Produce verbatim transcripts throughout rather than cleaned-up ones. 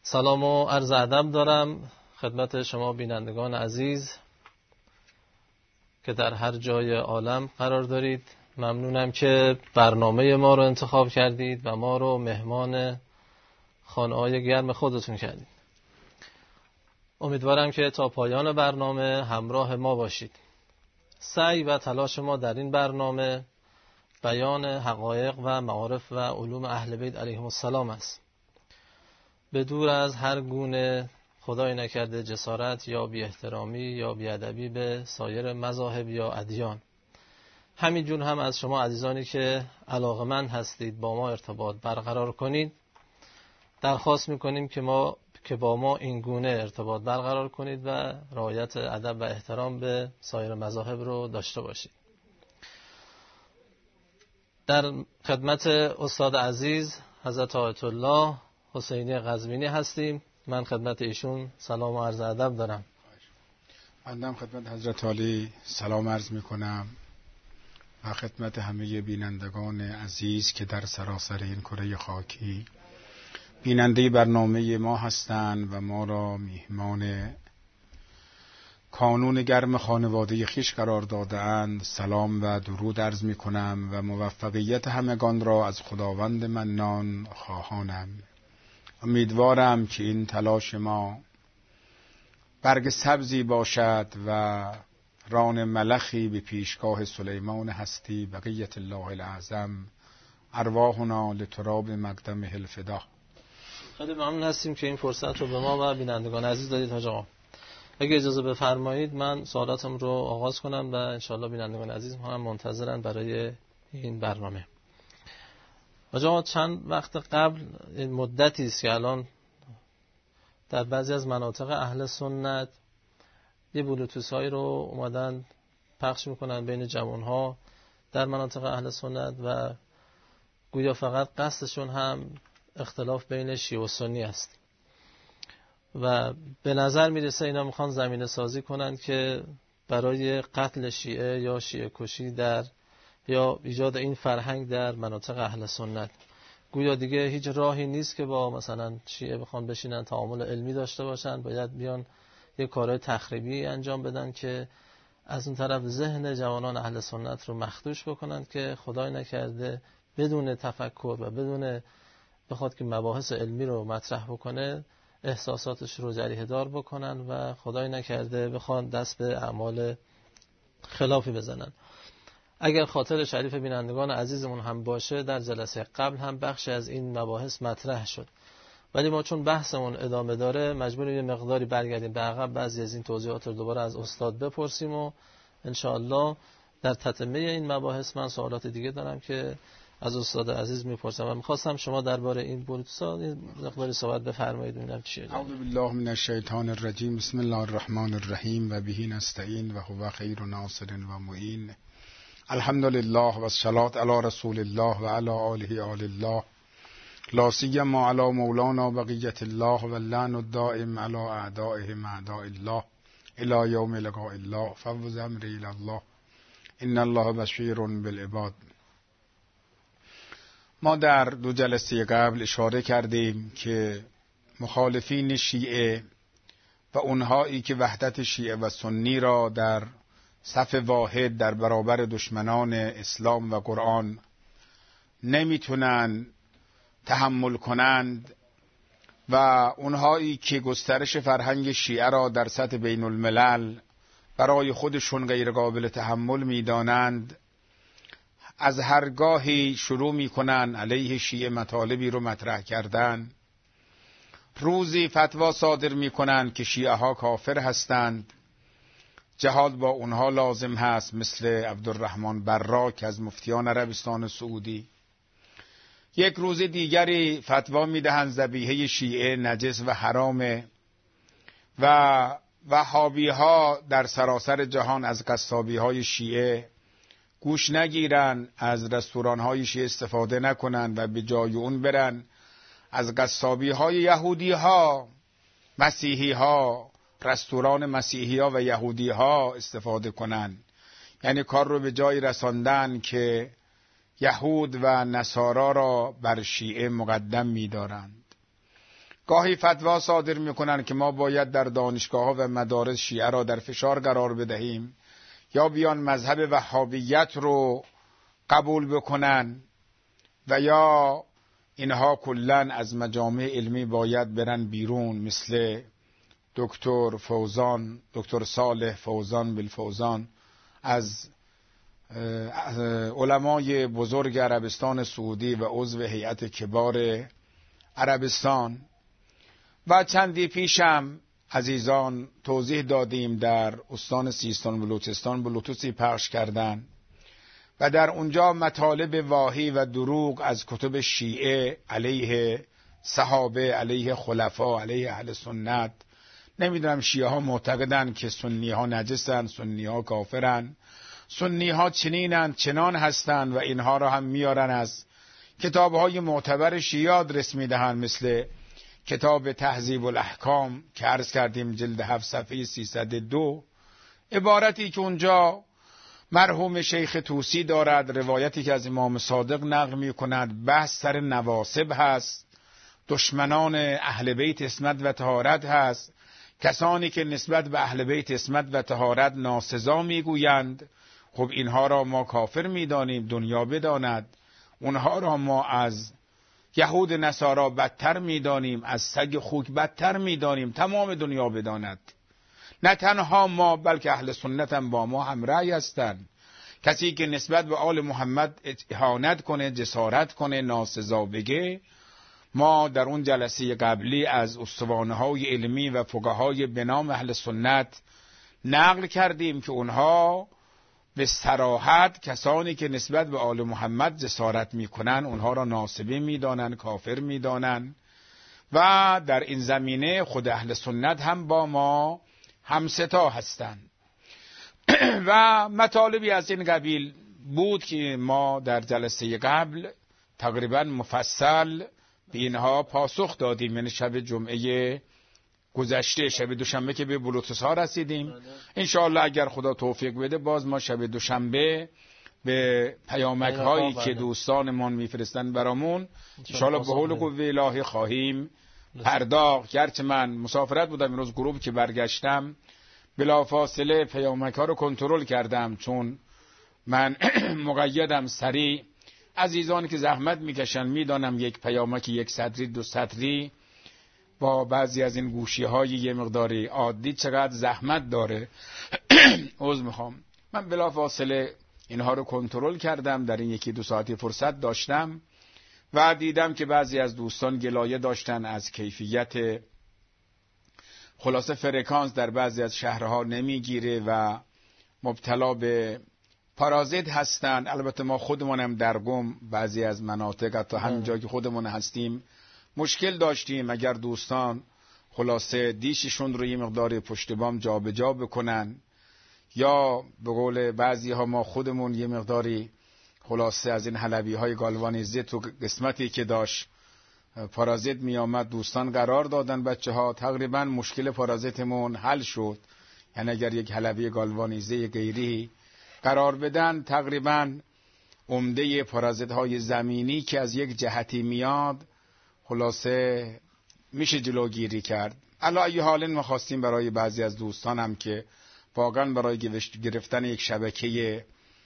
سلام و عرض ادب دارم خدمت شما بینندگان عزیز که در هر جای عالم قرار دارید. ممنونم که برنامه ما رو انتخاب کردید و ما رو مهمان خانه‌های گرم خودتون کردید. امیدوارم که تا پایان برنامه همراه ما باشید. سعی و تلاش ما در این برنامه بیان حقایق و معارف و علوم اهل بیت علیهم السلام است، به دور از هر گونه خدای نکرده جسارت یا بی احترامی یا بی ادبی به سایر مذاهب یا ادیان. همینجور هم از شما عزیزانی که علاقه‌مند هستید با ما ارتباط برقرار کنید، درخواست میکنیم که ما که با ما این گونه ارتباط برقرار کنید و رعایت ادب و احترام به سایر مذاهب رو داشته باشید. در خدمت استاد عزیز حضرت آیت الله حسینی قزوینی هستیم. من خدمت ایشون سلام و عرض ادب دارم. بنده خدمت حضرت عالی سلام عرض میکنم و خدمت همه بینندگان عزیز که در سراسر این کره خاکی بیننده برنامه ما هستند و ما را میهمان کانون گرم خانواده خویش قرار داده‌اند. سلام و درود عرض میکنم و موفقیت همگان را از خداوند منان خواهانم. امیدوارم که این تلاش ما برگ سبزی باشد و ران ملخی به پیشگاه سلیمان هستی بقیت الله الاعظم ارواحنا لتراب مقدمه الفدا. خیلی ممنون هستیم که این فرصت رو به ما و بینندگان عزیز دادید. حاج آقا اگه اجازه بفرمایید من سوالاتم رو آغاز کنم و انشاءالله بینندگان عزیز هم منتظرن برای این برنامه. حاج آقا چند وقت قبل مدتی است که الان در بعضی از مناطق اهل سنت یه بلوتوث هایی رو اومدن پخش میکنن بین جوانها در مناطق اهل سنت و گویا فقط قصدشون هم اختلاف بین شیعه و سنی است و به نظر میرسه اینا میخوان زمینه سازی کنن که برای قتل شیعه یا شیعه کشی در یا ایجاد این فرهنگ در مناطق اهل سنت. گویا دیگه هیچ راهی نیست که با مثلا شیعه بخوان بشینن تعامل علمی داشته باشن، باید بیان یه کارهای تخریبی انجام بدن که از اون طرف ذهن جوانان اهل سنت رو مخدوش بکنن که خدای نکرده بدون تفکر و بدون بخواد که مباحث علمی رو مطرح بکنه احساساتش رو جریحه دار بکنن و خدای نکرده بخوان دست به اعمال خلافی بزنن. اگر خاطر شریف بینندگان عزیزمون هم باشه در جلسه قبل هم بخشی از این مباحث مطرح شد، ولی ما چون بحثمون ادامه داره مجبوریم یه مقداری برگردیم به عقب، بعضی از این توضیحات رو دوباره از استاد بپرسیم و انشاءالله در تتمه این مباحث من سوالات دیگه دارم که از استاد عزیز میپرسم و میخواستم شما درباره این بلوتوث مقداری صحبت بفرمایید ببینم چیه. اعوذ بالله من الشیطان الرجیم. بسم الله الرحمن الرحیم و به نستعین و هو خیر ناصر و معین. الحمد لله و الصلاة علی رسول الله و علی آله آل الله لا سیما علی مولانا بقیت الله و اللعن الدائم علی اعدائهم اعداء الله الی یوم لقاء الله فوض امری الی الله ان الله بشیر بالعباد. ما در دو جلسه قبل اشاره کردیم که مخالفین شیعه و اونهایی که وحدت شیعه و سنی را در صف واحد در برابر دشمنان اسلام و قرآن نمیتونن تحمل کنند و اونهایی که گسترش فرهنگ شیعه را در سطح بین الملل برای خودشون غیر قابل تحمل میدانند، از هر گاهی شروع میکنن علیه شیعه مطالبی رو مطرح کردن. روزی فتوا صادر میکنن که شیعه ها کافر هستند، جهاد با اونها لازم هست، مثل عبدالرحمن براک از مفتیان عربستان سعودی. یک روز دیگری فتوا میدهند ذبیحه شیعه نجس و حرامه و وهابی ها در سراسر جهان از قصابی های شیعه گوش نگیرن، از رستوران های شیعه استفاده نکنن و به جای اون برن از قصابی های یهودی ها، مسیحی ها، رستوران مسیحی ها و یهودی ها استفاده کنن. یعنی کار رو به جای رساندن که یهود و نصارا را بر شیعه مقدم می دارند. گاهی فتوا صادر میکنن که ما باید در دانشگاه ها و مدارس شیعه را در فشار قرار بدهیم یا بیان مذهب وهابیت رو قبول بکنن و یا اینها کلن از مجامع علمی باید برن بیرون، مثل دکتر فوزان، دکتر صالح فوزان بالفوزان از علمای بزرگ عربستان سعودی و عضو هیئت کبار عربستان. و چندی پیشم عزیزان توضیح دادیم در استان سیستان و بلوچستان بلوتوسی پخش کردن و در اونجا مطالب واهی و دروغ از کتب شیعه علیه صحابه، علیه خلفا، علیه اهل سنت. نمیدونم شیعه ها معتقدن که سنی ها نجسن، سنی ها کافرن، سنی ها چنینن چنان هستن و اینها را هم میارن از کتاب های معتبر شیعه آدرس میدهن، مثل کتاب تهذیب الاحکام که عرض کردیم جلد هفت صفحه سیصد و دو، عبارتی که اونجا مرحوم شیخ طوسی دارد، روایتی که از امام صادق نقل می کند، بحث سر نواصب هست، دشمنان اهل بیت عصمت و طهارت هست، کسانی که نسبت به اهل بیت عصمت و طهارت ناسزا میگویند. خب اینها را ما کافر میدانیم، دنیا بداند. اونها را ما از یهود نصارا بدتر میدانیم، از سگ خوک بدتر میدانیم، تمام دنیا بداند. نه تنها ما بلکه اهل سنت هم با ما هم رأی هستند. کسی که نسبت به آل محمد اهانت کنه، جسارت کنه، ناسزا بگه، ما در اون جلسه قبلی از استوانه های علمی و فقهای به نام اهل سنت نقل کردیم که اونها به صراحت کسانی که نسبت به آل محمد جسارت میکنن اونها را ناسبه میدانن، کافر میدانن. و در این زمینه خود اهل سنت هم با ما همستا هستند. و مطالبی از این قبیل بود که ما در جلسه قبل تقریبا مفصل به اینها pasخ دادیم، یعنی شب جمعه گذشته، شب دوشنبه که به بلوتوس ها رسیدیم. انشاءالله اگر خدا توفیق بده باز ما شب دوشنبه به پیامک هایی که دوستانمان میفرستن برامون انشاءالله به حول قوه الهی خواهیم پرداخت. گرچه من مسافرت بودم این روز، غروب که برگشتم بلافاصله پیامک ها رو کنترل کردم، چون من مقیدم سریع. عزیزانی که زحمت میکشن میدانم یک پیامک یک سطری دو سطری با بعضی از این گوشی های یه مقداری عادی چقدر زحمت داره. عذر میخوام. من بلافاصله اینها رو کنترل کردم، در این یکی دو ساعتی فرصت داشتم و دیدم که بعضی از دوستان گلایه داشتن از کیفیت خلاصه فرکانس در بعضی از شهرها نمیگیره و مبتلا به پارازیت هستن. البته ما خودمونم در قم بعضی از مناطق تا همین جایی که خودمون هستیم مشکل داشتیم. اگر دوستان خلاصه دیششون رو یه مقدار پشت بام جا به جا بکنن، یا به قول بعضی ها ما خودمون یه مقداری خلاصه از این حلبی های گالوانیزه تو قسمتی که داشت پارازیت می آمد دوستان قرار دادن، بچه ها تقریبا مشکل پارازیتمون حل شد. یعنی اگر یک حلبی گالوانیزه غیری قرار بدن تقریبا عمده پارازیت های زمینی که از یک جهتی میاد خلاصه میشه جلوگیری کرد. علی ای حال ما خواستیم برای بعضی از دوستانم که واقعا برای گرفتن یک شبکه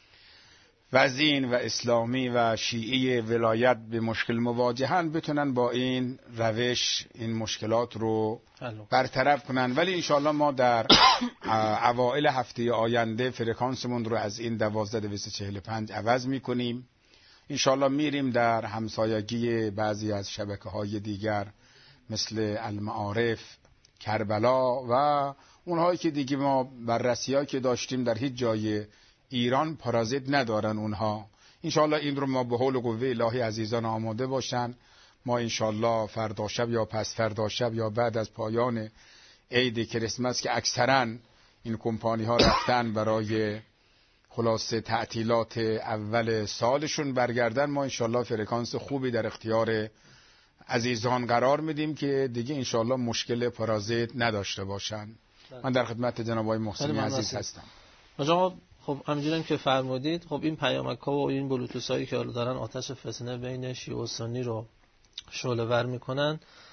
وزین و اسلامی و شیعی ولایت به مشکل مواجهن بتونن با این روش این مشکلات رو برطرف کنن. ولی انشاءالله ما در اوائل هفته آینده فرکانسمون رو از این دوازده دویست و چهل و پنج عوض میکنیم. انشاءالله میریم در همسایگی بعضی از شبکه های دیگر مثل المعارف، کربلا و اونهایی که دیگه ما بررسی هایی که داشتیم در هیچ جای ایران پارازیت ندارن اونها. انشاءالله این رو ما به حول قوه الهی عزیزان آماده باشن. ما انشاءالله فردا شب یا پس فردا شب یا بعد از پایان عید کریسمس که اکثرا این کمپانی ها رفتن برای خلاصه تعطیلات اول سالشون برگردن، ما انشاءالله فرکانس خوبی در اختیار عزیزان قرار میدیم که دیگه انشاءالله مشکل پارازیت نداشته باشن. من در خدمت جناب آقای محسنی عزیز هستم. آقا خب همینجوری که فرمودید، خب این پیامک ها و این بلوتوث هایی که دارن آتش فتنه بین شیعه و سنی رو شعله ور میکنن،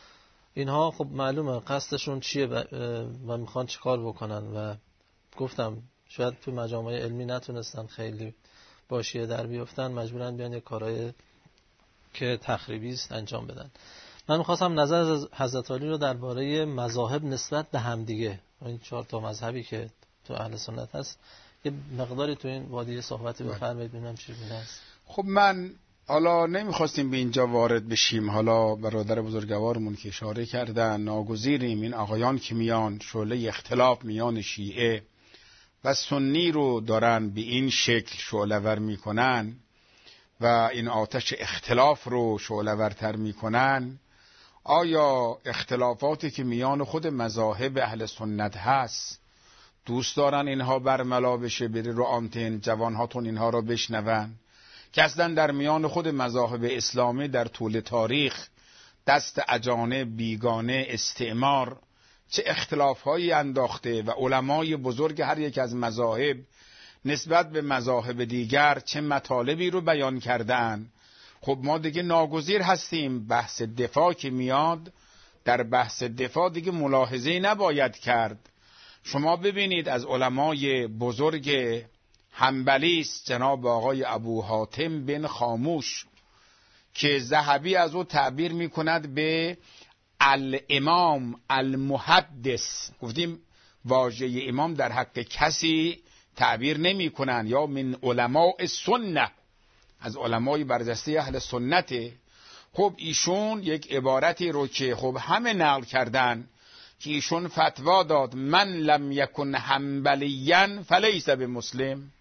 اینها خب معلومه قصدشون چیه و, و میخوان چیکار بکنن و گفتم شاید تو مجامع علمی نتونستن خیلی با شیعه در بیفتن، مجبورن بیان یک کارهای که تخریبی است انجام بدن. من میخواستم نظر از حضرت علی رو درباره مذاهب نسبت به همدیگه، این چهار تا مذهبی که تو اهل سنت هست، یه مقداری تو این وادی صحبتی بفرمایید ببینم چی گونه است. خب من حالا نمیخواستیم به اینجا وارد بشیم، حالا برادر بزرگوارمون که اشاره کردن ناگزیریم این آقایان که میان شعله اختلاف میان شیعه و سنی رو دارن به این شکل شعله‌ور میکنن و این آتش اختلاف رو شعله‌ورتر میکنن. آیا اختلافاتی که میان خود مذاهب اهل سنت هست دوست دارن اینها برملا بشه، بری رو آنتن جوانهاتون اینها رو بشنون؟ که اصلا در میان خود مذاهب اسلامی در طول تاریخ دست اجانب بیگانه استعمار چه اختلافهایی انداخته و علمای بزرگ هر یک از مذاهب نسبت به مذاهب دیگر چه مطالبی رو بیان کردن. خب ما دیگه ناگزیر هستیم بحث دفاع که میاد، در بحث دفاع دیگه ملاحظه‌ای نباید کرد. شما ببینید از علمای بزرگ حنبلی است جناب آقای ابو حاتم بن خاموش که ذهبی از او تعبیر میکند به الامام المحدث. گفتیم واژه امام در حق کسی تعبیر نمی کنن، یا من علماء سنت، از علمای برجسته اهل سنته. خب ایشون یک عبارتی رو که خب همه نقل کردن که ایشون فتوا داد من لم یکن حنبلیًا فلیس بمسلم.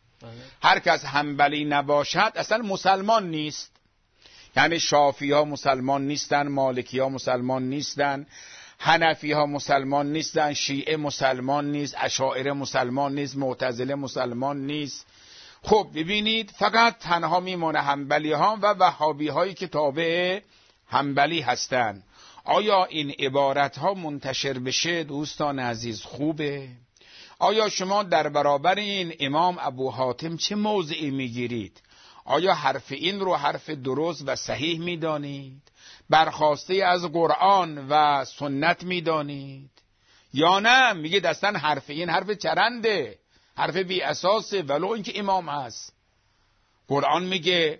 هر کس حنبلی نباشد اصلا مسلمان نیست. یعنی شافعی ها مسلمان نیستن، مالکی ها مسلمان نیستن، حنفی ها مسلمان نیستن، شیعه مسلمان نیست، اشاعره مسلمان نیست، معتزله مسلمان نیست. خب ببینید فقط تنها میمونه حنبلی ها و وهابی هایی که تابع حنبلی هستند. آیا این عبارت ها منتشر بشه دوستان عزیز خوبه؟ آیا شما در برابر این امام ابو حاتم چه موضعی میگیرید؟ آیا حرف این رو حرف درست و صحیح میدانید؟ برخواسته از قرآن و سنت میدانید؟ یا نه میگید اصلا حرف این حرف چرنده، حرف بی اساسه، ولو اینکه امام هست؟ قرآن میگه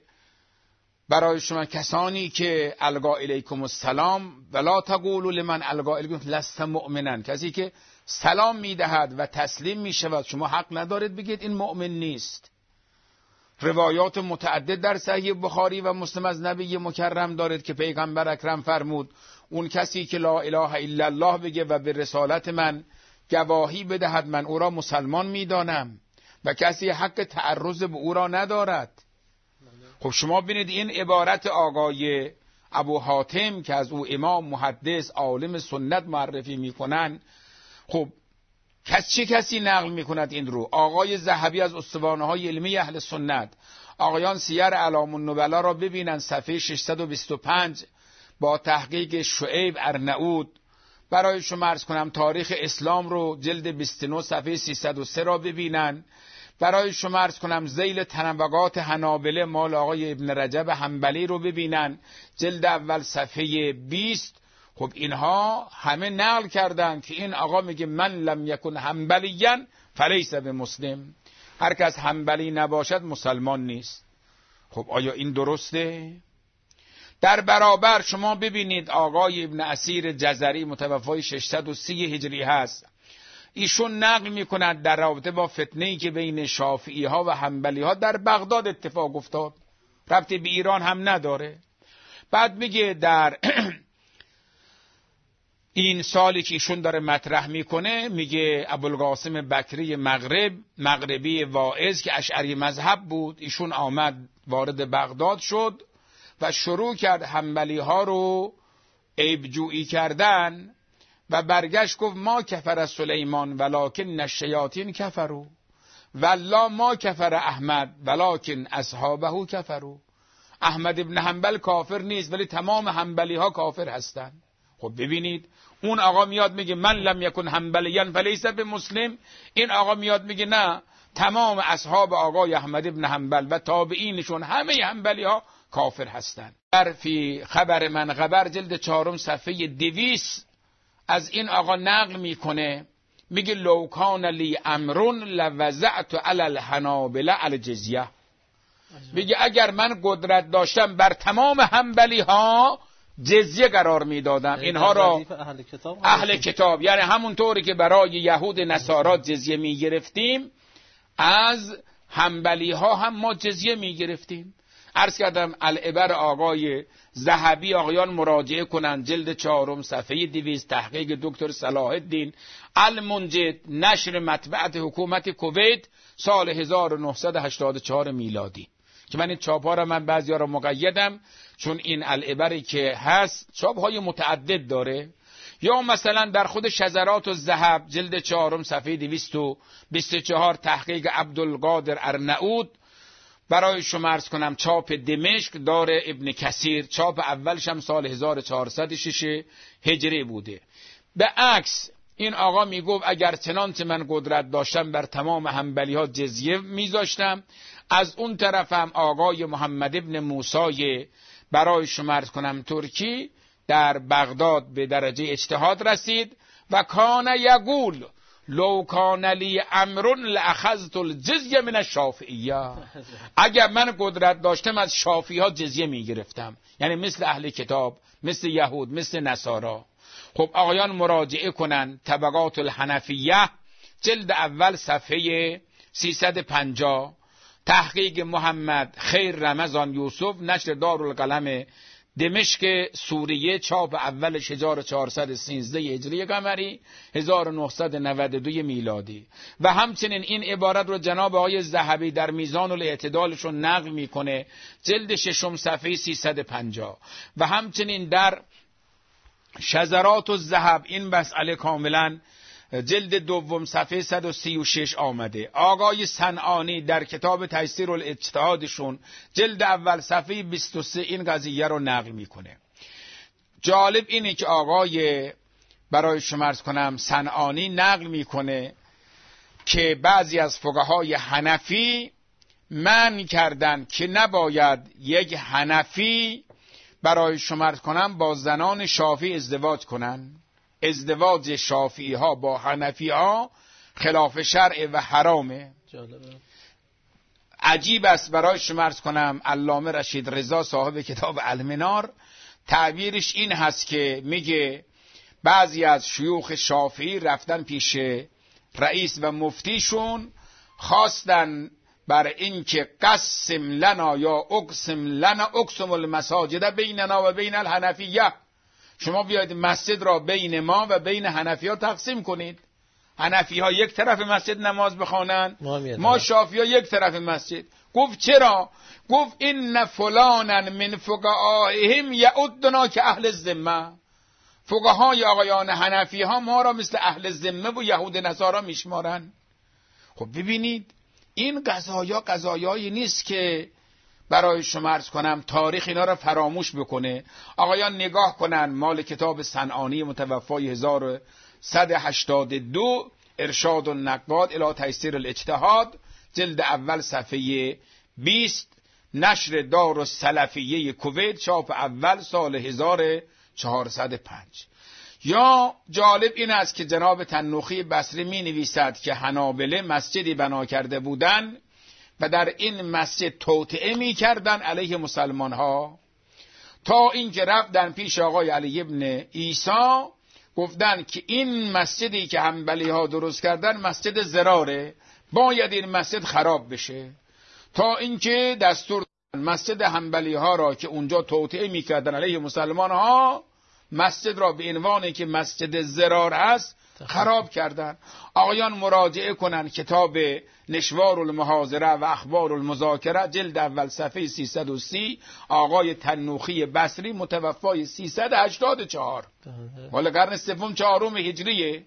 برای شما کسانی که القا الیکم السلام ولا تقولوا لمن القا الیکم لست مؤمنا، کسی که سلام میدهد و تسلیم میشود شما حق ندارید بگید این مؤمن نیست. روایات متعدد در صحیح بخاری و مسلم از نبی مکرم دارد که پیغمبر اکرم فرمود اون کسی که لا اله الا الله بگه و به رسالت من گواهی بدهد من او را مسلمان میدانم و کسی حق تعرض به او را ندارد. خب شما ببینید این عبارت آقای ابو حاتم که از او امام محدث عالم سنت معرفی میکنن، خب کس چه کسی نقل میکند این رو؟ آقای ذهبی از استوانه های علمی اهل سنت. آقایان سیر اعلام النبلا را ببینن صفحه ششصد و بیست و پنج با تحقیق شعیب ارناؤوط. برای شما عرض کنم تاریخ اسلام رو جلد بیست و نه صفحه سیصد و سه را ببینن. برای شما عرض کنم ذیل تنوعات حنابله مال آقای ابن رجب حنبلی رو ببینن جلد اول صفحه بیست. خب اینها همه نقل کردن که این آقا میگه من لم یکن حنبلیًا فلیس بمسلم، هر کس حنبلی نباشد مسلمان نیست. خب آیا این درسته؟ در برابر شما ببینید آقای ابن اسیر جزری متوفای ششصد و سی هجری هست، ایشون نقل میکند در رابطه با فتنه‌ای که بین شافعی ها و حنبلی ها در بغداد اتفاق افتاد، ربطی به ایران هم نداره. بعد میگه در این سالی که ایشون داره مطرح میکنه، میگه ابوالقاسم بکری مغرب مغربی واعظ که اشعری مذهب بود، ایشون آمد وارد بغداد شد و شروع کرد حنبلی ها رو عیب جویی کردن و برگشت گفت ما کفر سلیمان ولکن الشیاطین کفروا والله ما کفر احمد ولکن اصحابه کفروا. احمد ابن حنبل کافر نیست ولی تمام حنبلی ها کافر هستن. خب ببینید اون آقا میاد میگه من لم یکن حنبلیًا فلیس بمسلم، این آقا میاد میگه نه تمام اصحاب آقای احمد ابن حنبل و تابعینشون همه حنبلی ها کافر هستند. در فی خبر من خبر جلد چهارم صفحه دویست از این آقا نقل میکنه، میگه لو کان لی امرون لوزعت علی الحنابلة الجزیه. میگه اگر من قدرت داشتم بر تمام حنبلی ها جزیه قرار میدادم. اینها را اهل کتاب, اهل کتاب یعنی همونطوری که برای یهود نصارا جزیه میگرفتیم، از حنبلی ها هم ما جزیه میگرفتیم. عرض کردم العبر آقای ذهبی، آقایان مراجعه کنند، جلد چهارم صفحه دویست، تحقیق دکتر صلاح الدین المنجد، نشر مطبعت حکومت کویت سال هزار و نهصد و هشتاد و چهار میلادی، که من این چاپ ها را من بعضی ها را مقیدم چون این العبری که هست چاپ های متعدد داره. یا مثلا در خود شذرات الذهب جلد چهارم صفحه دویست و بیست و چهار، تحقیق عبدالقادر ارناؤوط، برای شما عرض کنم چاپ دمشق دار ابن کثیر، چاپ اولش هم سال هزار و چهارصد و شش هجری بوده. به عکس این آقا میگفت اگر چنانچه من قدرت داشتم بر تمام حنبلی ها جزیه میذاشتم. از اون طرف هم آقای محمد ابن موسی برای شما عرض کنم ترکی در بغداد به درجه اجتهاد رسید و کان یقول لو کان لی امر لاخذت الجزیه من الشافعیه. اگر من قدرت داشتم از شافعی ها جزیه میگرفتم، یعنی مثل اهل کتاب، مثل یهود، مثل نصارا. خب آقایان مراجعه کنن طبقات الحنفیه جلد اول صفحه سیصد و پنجاه، تحقیق محمد خیر رمضان یوسف، نشر دارالقلم دمشق سوریه، چاپ اولش هزار و چهارصد و سیزده هجری قمری، هزار و نهصد و نود و دو میلادی. و همچنین این عبارت رو جناب آقای ذهبی در میزان الاعتدالشون نقل میکنه، جلد ششم صفحه سیصد و پنجاه. و همچنین در شذرات الذهب این مسئله کاملا جلد دوم صفحه صد و سی و شش آمده. آقای صنعانی در کتاب تیسیر الاجتهادشون جلد اول صفحه بیست و سه این قضیه رو نقل میکنه. جالب اینه که آقای برای شما عرض کنم صنعانی نقل میکنه که بعضی از فقهای حنفی منع کردن که نباید یک حنفی برای شما عرض کنم با زنان شافعی ازدواج کنن. ازدواج شافعی ها با حنفی ها خلاف شرع و حرامه. جالبه. عجیب است برای شما عرض کنم علامه رشید رضا صاحب کتاب المنار تعبیرش این هست که میگه بعضی از شیوخ شافعی رفتن پیش رئیس و مفتیشون، خواستن بر اینکه قسم لنا یا اقسم لنا اقسم المساجد بیننا و بین الحنفیه، شما بیاید مسجد را بین ما و بین حنفی ها تقسیم کنید. حنفی ها یک طرف مسجد نماز بخوانند، ما شافعی ها یک طرف مسجد. گفت چرا؟ گفت این فلانا من فقهائهم یعدنا که اهل الذمه. فقهای آقایان حنفی ها ما را مثل اهل الذمه و یهود نصارا میشمارن. خب ببینید این قضایا قضایایی نیست که برای شما عرض کنم تاریخ اینا را فراموش بکنه. آقایان نگاه کنن مال کتاب صنعانی متوفای هزار و صد و هشتاد و دو ارشاد النقاد الی تیسیر الاجتهاد جلد اول صفحه بیست، نشر دار السلفیه کویت، چاپ اول سال هزار و چهارصد و پنج. یا جالب این است که جناب تنوخی بصری می نویسد که حنابله مسجدی بنا کرده بودند و در این مسجد توطئه می کردن علیه مسلمان ها، تا اینکه رفتن پیش آقای علی ابن عیسی گفتن که این مسجدی که حنبلی ها درست کردن مسجد ضراره، باید این مسجد خراب بشه. تا اینکه دستور مسجد حنبلی ها را که اونجا توطئه می کردن علیه مسلمان ها، مسجد را به عنوانی که مسجد ضرار است خراب کردن. آقایان مراجعه کنن کتاب نشوار المحاضره و اخبار المذاکره جلد اول صفحه سیصد و سی، آقای تنوخی بصری متوفای سیصد و هشتاد و چهار، مال قرن سوم چهارم هجریه.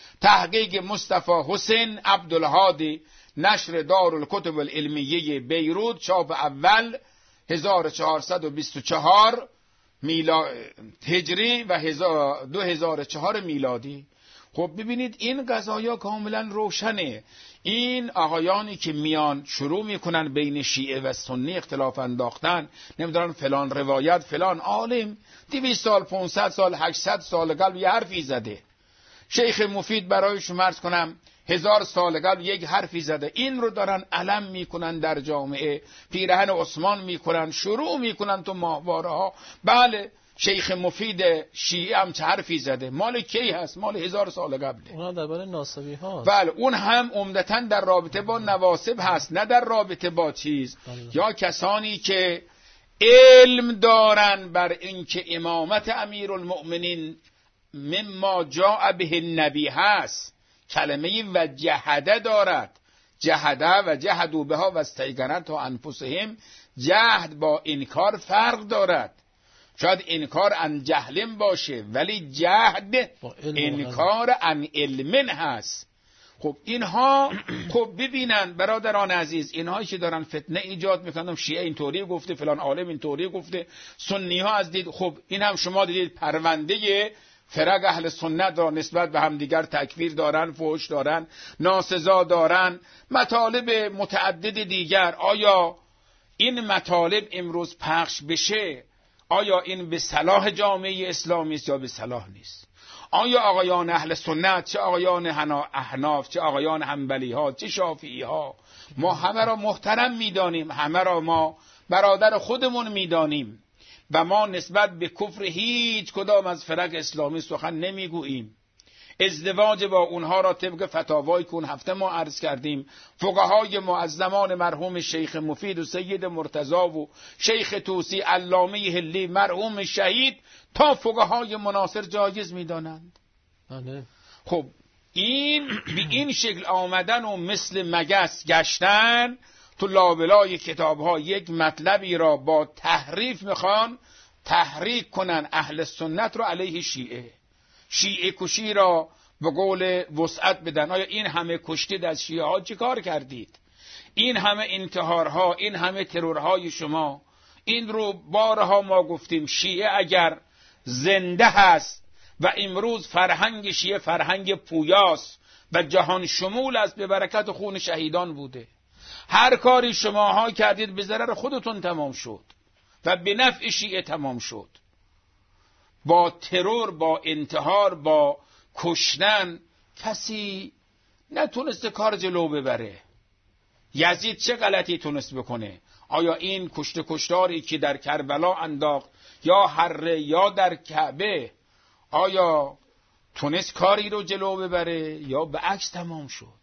تحقیق مصطفی حسین عبدالهادی، نشر دارالکتب العلمیه بیروت، چاپ اول هزار و چهارصد و بیست و چهار میلاد هجری و دو هزار و چهار میلادی. خب ببینید این قضایا کاملا روشنه. این آقایانی که میان شروع میکنن بین شیعه و سنی اختلاف انداختن، نمیدونن فلان روایت فلان عالم دویست سال پانصد سال هشتصد سال قبل یه حرفی زده، شیخ مفید برای شما عرض کنم هزار سال قبل یک حرفی زده، این رو دارن علم میکنن در جامعه، پیرهن عثمان میکنن، شروع میکنن تو ماهواره ها. بله شیخ مفید شیعه هم چه حرفی زده، مال کی هست؟ مال هزار سال قبله. اونها درباره ناسبی هاست. بله اون هم عمدتاً در رابطه با نواسب هست، نه در رابطه با چیز. بله. یا کسانی که علم دارن بر اینکه امامت امیرالمؤمنین مما جاء به النبی هست، کلمه و جهده دارد، جهده و جهدوا بها و استیقنتها انفسهم، جهد با انکار فرق دارد. شاید انکار عن جهلم باشه ولی جهد انکار عن علم هست. خب اینها خب ببینن برادران عزیز، اینهایی که دارن فتنه ایجاد میکنن، شیعه اینطوری گفته فلان عالم اینطوری گفته، سنی ها از دید، خب این هم شما دیدید پرونده فرق اهل سنت را نسبت به همدیگر تکفیر دارن، فحش دارن، ناسزا دارن، مطالب متعدد دیگر. آیا این مطالب امروز پخش بشه، آیا این به صلاح جامعه اسلامی است یا به صلاح نیست؟ آیا آقایان اهل سنت، چه آقایان احناف، چه آقایان حنبلی ها، چه شافعی ها، ما همه را محترم میدانیم، همه را ما برادر خودمون میدانیم و ما نسبت به کفر هیچ کدام از فرق اسلامی سخن نمیگوییم. ازدواج با اونها را طبق فتاوایی که اون هفته ما عرض کردیم، فقهای ما از زمان مرحوم شیخ مفید و سید مرتضی و شیخ طوسی علامه حلی مرحوم شهید تا فقهای مناصر جایز میدانند. خب این به این شکل آمدن و مثل مگس گشتن تو لابلای کتاب ها یک مطلبی را با تحریف میخوان تحریک کنن اهل سنت رو علیه شیعه، شیعه کشی را به قول وسعت بدن. آیا این همه کشتید از شیعه ها چی کار کردید؟ این همه انتحارها، این همه ترورهای شما، این رو بارها ما گفتیم. شیعه اگر زنده هست و امروز فرهنگ شیعه فرهنگ پویاست و جهان شمول است، به برکت خون شهیدان بوده. هر کاری شماها کردید به ضرر خودتون تمام شد و به نفع شیعه تمام شد. با ترور، با انتحار، با کشتن کسی نتونست کار جلو ببره. یزید چه غلطی تونست بکنه؟ آیا این کشت کشتاری که در کربلا انداخت یا حره یا در کعبه، آیا تونست کاری رو جلو ببره یا به عکس تمام شد؟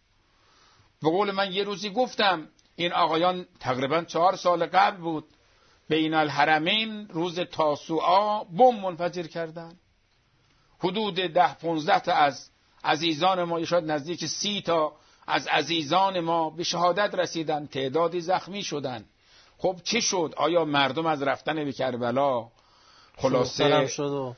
به قول من یه روزی گفتم این آقایان تقریبا چهار سال قبل بود بین الحرمین روز تاسوعا بمب منفجر کردن. حدود ده پونزده تا از عزیزان ما، شاید نزدیک سی تا از عزیزان ما به شهادت رسیدن، تعدادی زخمی شدن. خب چه شد؟ آیا مردم از رفتن به کربلا خلاصه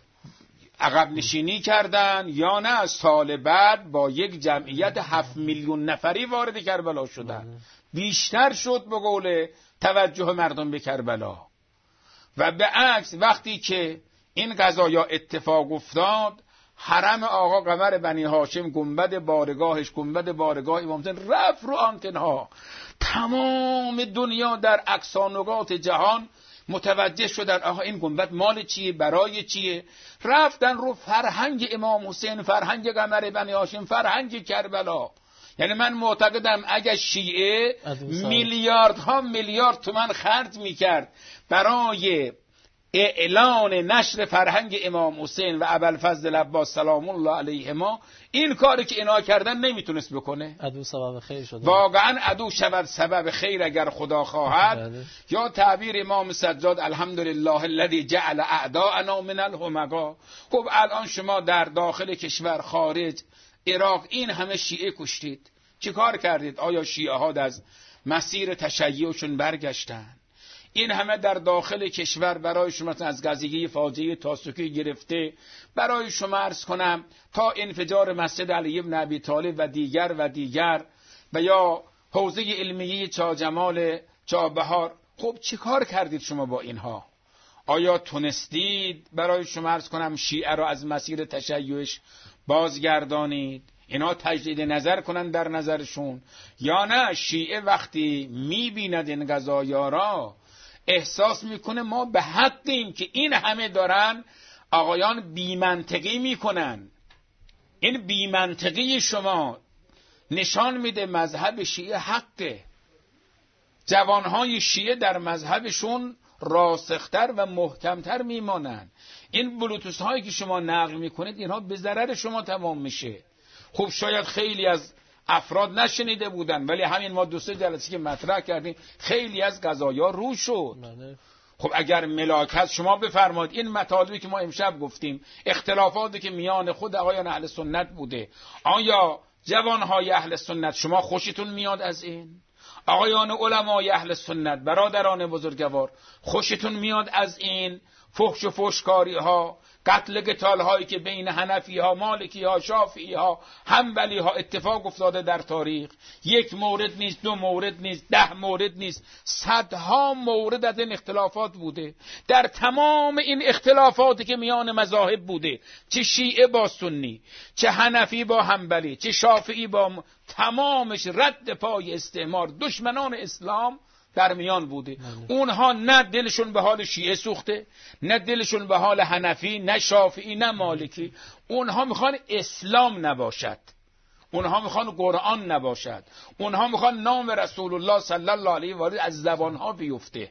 عقب نشینی کردن یا نه؟ از سال بعد با یک جمعیت هفت میلیون نفری وارد کربلا شدن. بیشتر شد به قول توجه مردم به کربلا. و به عکس وقتی که این قضایا اتفاق افتاد، حرم آقا قمر بنی هاشم، گنبد بارگاهش، گنبد بارگاه امام حسین رفت رو آنتنها. تمام دنیا در اقصانقاط جهان متوجه شدن آها این گنبد مال چیه، برای چیه. رفتن رو فرهنگ امام حسین، فرهنگ قمر بنی هاشم، فرهنگ کربلا. یعنی من معتقدم اگه شیعه میلیاردها میلیارد تومان خرج میکرد برای اعلان نشر فرهنگ امام حسین و ابوالفضل عباس سلام الله علیهما، این کاری که اینا کردن نمیتونست بکنه. عدو سبب خیر شد. واقعا عدو شود سبب خیر اگر خدا خواهد. یا تعبیر امام سجاد الحمدلله الذی جعل اعداءنا من الهمقا. خب الان شما در داخل کشور، خارج، عراق این همه شیعه کشتید، چی کار کردید؟ آیا شیعه ها از مسیر تشیعشون برگشتن؟ این همه در داخل کشور برای شما از قضیه فاجعه تاسوعی گرفته، برای شما عرض کنم تا انفجار مسجد علی ابن ابی طالب و دیگر و دیگر و یا حوزه علمیه چاجمال چابهار. خب چی کار کردید شما با اینها؟ آیا تونستید برای شما عرض کنم شیعه را از مسیر تشیعش بازگردانید، اینا تجدید نظر کنن در نظرشون، یا نه شیعه وقتی میبیند این قضایا را احساس میکنه ما به حقیم که این همه دارن آقایان بیمنطقی میکنن. این بیمنطقی شما نشان میده مذهب شیعه حقه. جوانهای شیعه در مذهبشون راسختر و محکمتر میمانن. این بلوتوس هایی که شما نقل میکنید اینها به ضرر شما تمام میشه. خب شاید خیلی از افراد نشنیده بودن، ولی همین ما دو سه جلسه که مطرح کردیم خیلی از قضایا رو شد. خب اگر ملاک شما بفرمایید این مطالبی که ما امشب گفتیم، اختلافاتی که میان خود آقایان اهل سنت بوده، آیا جوانهای اهل سنت شما خوشتون میاد از این؟ آقایان علمای اهل سنت، برادران بزرگوار، خوشتون میاد از این فحش و فحشکاری ها، قتل قتال هایی که بین حنفی ها، مالکی ها، شافعی ها، حنبلی ها اتفاق افتاده در تاریخ؟ یک مورد نیست، دو مورد نیست، ده مورد نیست، صدها مورد از این اختلافات بوده. در تمام این اختلافاتی که میان مذاهب بوده، چه شیعه با سنی، چه حنفی با حنبلی، چه شافعی با م... تمامش رد پای استعمار، دشمنان اسلام در میان بوده. اونها نه دلشون به حال شیعه سوخته، نه دلشون به حال حنفی، نه شافعی، نه مالکی. اونها میخوان اسلام نباشد، اونها میخوان قرآن نباشد، اونها میخوان نام رسول الله صلی الله علیه و آله از زبانها بیفته.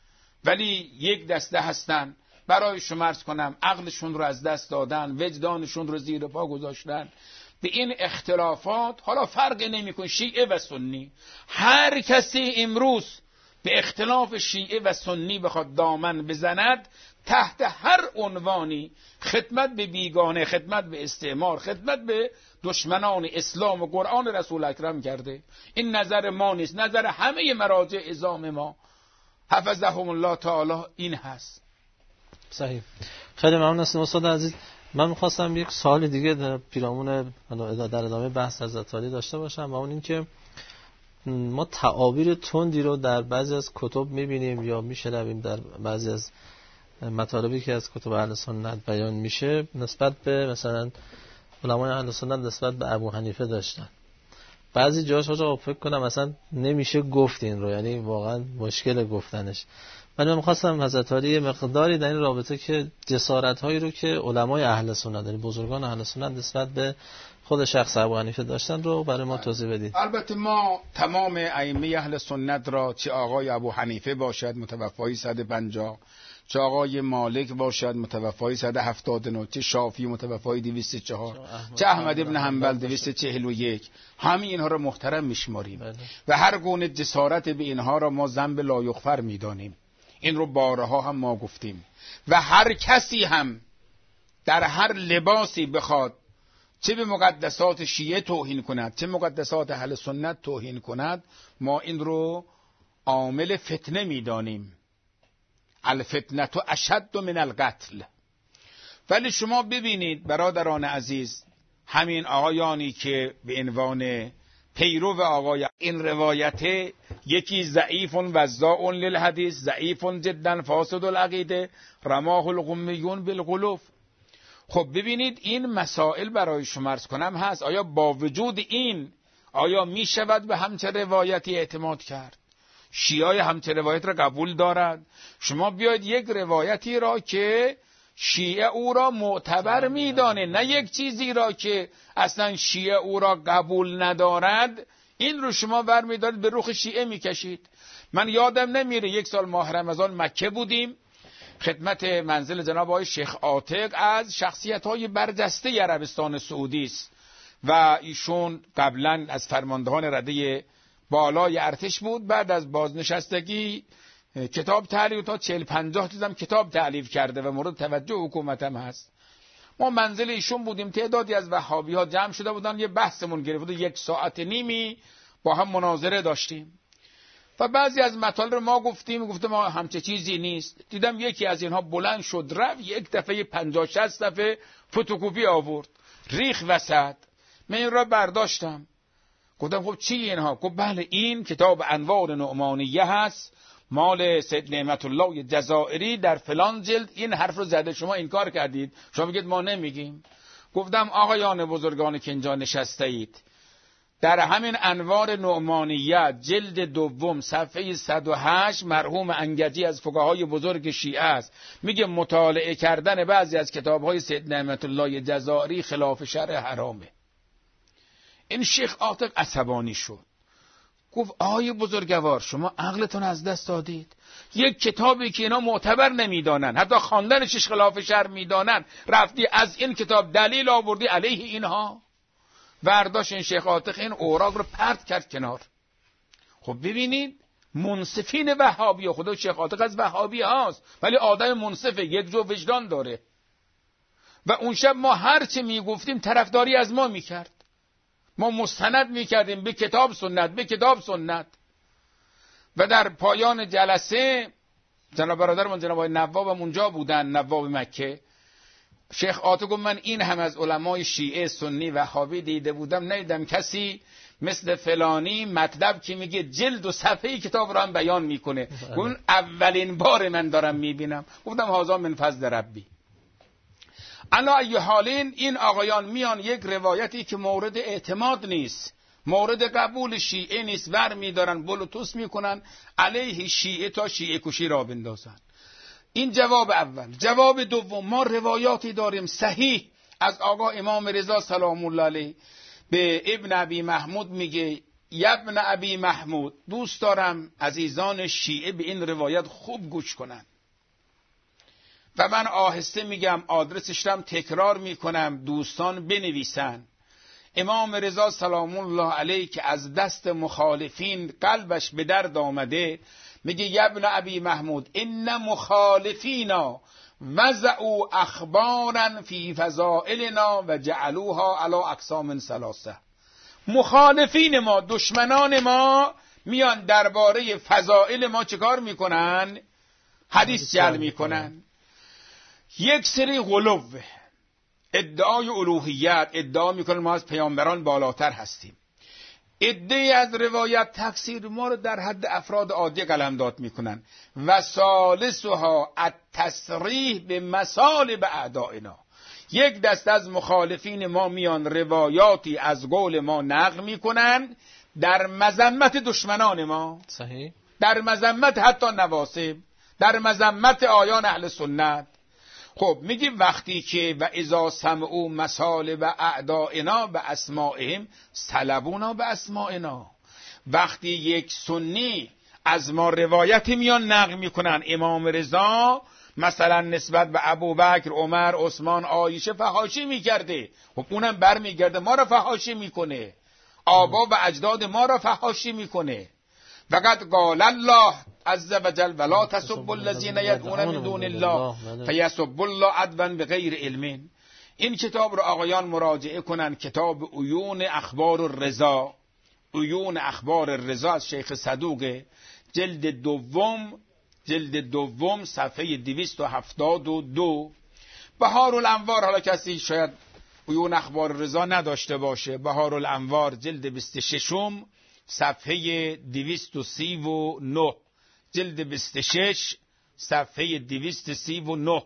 ولی یک دسته هستن برای شما عرض کنم عقلشون رو از دست دادن، وجدانشون رو زیر پا گذاشتن. به این اختلافات حالا فرق نمی‌کنه شیعه و سنی، هر کسی امروز به اختلاف شیعه و سنی بخواد دامن بزند، تحت هر عنوانی خدمت به بیگانه، خدمت به استعمار، خدمت به دشمنان اسلام و قرآن رسول اکرم کرده. این نظر ما نیست، نظر همه مراجع عظام ما حفظهم الله تعالی این هست. صحیح. خیلی ممنون هستم استاد عزیز. من می‌خواستم یک سوال دیگه در پیرامون در ادامه بحث حضرت علی داشته باشم، و اون این که ما تعابیر تندی رو در بعضی از کتب می‌بینیم یا می‌شنویم در بعضی از مطالبی که از کتب اهل سنت بیان میشه نسبت به مثلا علمای اهل سنت نسبت به ابو حنیفه داشتن. بعضی جاش آقا فکر کنم مثلا نمیشه گفت این رو، یعنی واقعا مشکل گفتنش. من می‌خواستم حضرت علی مقداری در این رابطه که جسارت‌هایی رو که علمای اهل سنت، یعنی بزرگان اهل سنت نسبت به خود شخص ابو حنیفه داشتن رو برای ما توضیح بدید. البته ما تمام ائمه اهل سنت را، چه آقای ابو حنیفه باشد متوفی صد و پنجاه، چه آقای مالک باشد متوفی صد و هفتاد و نه، چه شافعی متوفی دویست و چهار، چه احمد ابن حنبل دویست و چهل و یک، همه اینها را محترم می‌شماریم و هر گونه جسارت به اینها را ما ذنب لا یغفر می‌دانیم. این رو بارها هم ما گفتیم. و هر کسی هم در هر لباسی بخواد چه به مقدسات شیعه توهین کند، چه مقدسات اهل سنت توهین کند، ما این رو عامل فتنه میدانیم. الفتنه اشد من القتل. ولی شما ببینید برادران عزیز، همین آقایانی که به عنوان پیرو آقای این روایته، یکی ضعیف وضاع للحدیث، ضعیف جدا فاسد العقیده، رماه القمیون بالغلوف. خب ببینید این مسائل برای شما عرض کنم هست. آیا با وجود این آیا می شود به همچه روایتی اعتماد کرد؟ شیعه همچه روایت را قبول دارد؟ شما بیاید یک روایتی را که شیعه او را معتبر میدانه، نه یک چیزی را که اصلا شیعه او را قبول ندارد، این رو شما برمی‌دارید به رخ شیعه میکشید. من یادم نمیره یک سال ماه رمضان مکه بودیم، خدمت منزل جناب آقای شیخ عاتق از شخصیت‌های برجسته عربستان سعودی است و ایشون قبلا از فرماندهان رده بالای ارتش بود. بعد از بازنشستگی کتاب تالیف تا چهل پنجاه چیزم کتاب تالیف کرده و مورد توجه حکومت هم هست. ما منزل ایشون بودیم، تعدادی از وهابی ها جمع شده بودن، یه بحثمون گرفت، یک ساعت نیمی با هم مناظره داشتیم و بعضی از مطالب رو ما گفتیم، گفتم ما همچه چیزی نیست. دیدم یکی از اینها بلند شد رفت یک دفعه پنجاه شصت صفحه فتوکپی آورد ریخ وسط. من این را برداشتم، گفتم خب چی اینها؟ گفت بله این کتاب انوار نعمانیه هست، مال سید نعمت الله جزائری در فلان جلد این حرف رو زده، شما انکار کردید، شما میگید ما نمیگیم. گفتم آقایان بزرگانی که اینجا نشسته اید، در همین انوار نعمانیت جلد دوم صفحه صد و هشت مرحوم انگجی از فقهای بزرگ شیعه است، میگه مطالعه کردن بعضی از کتاب‌های سید نعمت الله جزائری خلاف شرع حرامه. این شیخ عاطق عصبانی شد، گفت آقای بزرگوار شما عقلتون از دست دادید، یک کتابی که اینا معتبر نمیدانن، حتی خواندنش خلاف شرع میدانن، رفتی از این کتاب دلیل آوردی علیه اینها. برداشت این شیخ عاطق این اوراق رو پرت کرد کنار. خب ببینید منصفین وهابی و خدا شیخ عاطق از وهابی هاست، ولی آدم منصفه، یک جو وجدان داره. و اون شب ما هر چی میگفتیم طرفداری از ما میکرد، ما مستند میکردیم به کتاب سنت، به کتاب سنت. و در پایان جلسه جناب برادرمون جناب نوابم اونجا بودن، نواب مکه. شیخ عاطق گفت من این هم از علمای شیعه سنی وهابی دیده بودم، ندیدم کسی مثل فلانی مطلب که میگه جلد و صفحه کتاب رو هم بیان میکنه. اون اولین بار من دارم میبینم. گفتم هذا من فضل ربی. علی ای حالین این آقایان میان یک روایتی که مورد اعتماد نیست، مورد قبول شیعه نیست، ور میدارن بلوتوس میکنن علیه شیعه تا شیعه کشی را بندازن. این جواب اول. جواب دوم، ما روایاتی داریم صحیح از آقا امام رضا سلام الله علیه به ابن ابی محمود میگه ابن ابی محمود، دوست دارم عزیزان شیعه به این روایت خوب گوش کنن و من آهسته میگم، آدرسش رو تکرار میکنم، دوستان بنویسن. امام رضا سلام الله علیه که از دست مخالفین قلبش به درد آمده میگه ابن ابی محمود ان مخالفینا وضعوا اخبارا فی فضائلنا و جعلوها علی اقسام ثلاثه. مخالفین ما، دشمنان ما میان درباره فضائل ما چیکار میکنن؟ حدیث جعل میکنن. یک سری غلو، ادعای الوهیت، ادعا میکنن ما از پیامبران بالاتر هستیم. عده‌ای از روایت تفسیر ما رو در حد افراد عادی قلمداد میکنن. و ثالثها التصریح به مصالب اعدائنا. یک دست از مخالفین ما میان روایاتی از قول ما نقل میکنن در مذمت دشمنان ما، صحیح، در مذمت حتی نواسب، در مذمت آیان اهل سنت. خب میگیم وقتی که و اذا سمعوا مصالب اعدائنا به اسمائهم سلبونا به اسمائنا، وقتی یک سنی از ما روایتی میان نقل میکنن امام رضا مثلا نسبت به ابوبکر، عمر، عثمان، عایشه فحاشی میکرده، خب اونم برمیگرده ما را فحاشی میکنه، آبا و اجداد ما را فحاشی میکنه. وقد قال الله عز وجل ولا تسبوا الذين يدعون من دون الله فيسبوا الله عدوا بغیر علم. این کتاب رو آقایان مراجعه کنن، کتاب عیون اخبار الرضا، عیون اخبار الرضا از شیخ صدوق، جلد دوم، جلد دوم صفحه دویست و هفتاد و دو. بهار الانوار، حالا کسی شاید عیون اخبار الرضا نداشته باشه، بهار الانوار جلد بیست و شش صفحه دویست و سی و نه، جلد بیست و شش صفحه دویست و سی و نه.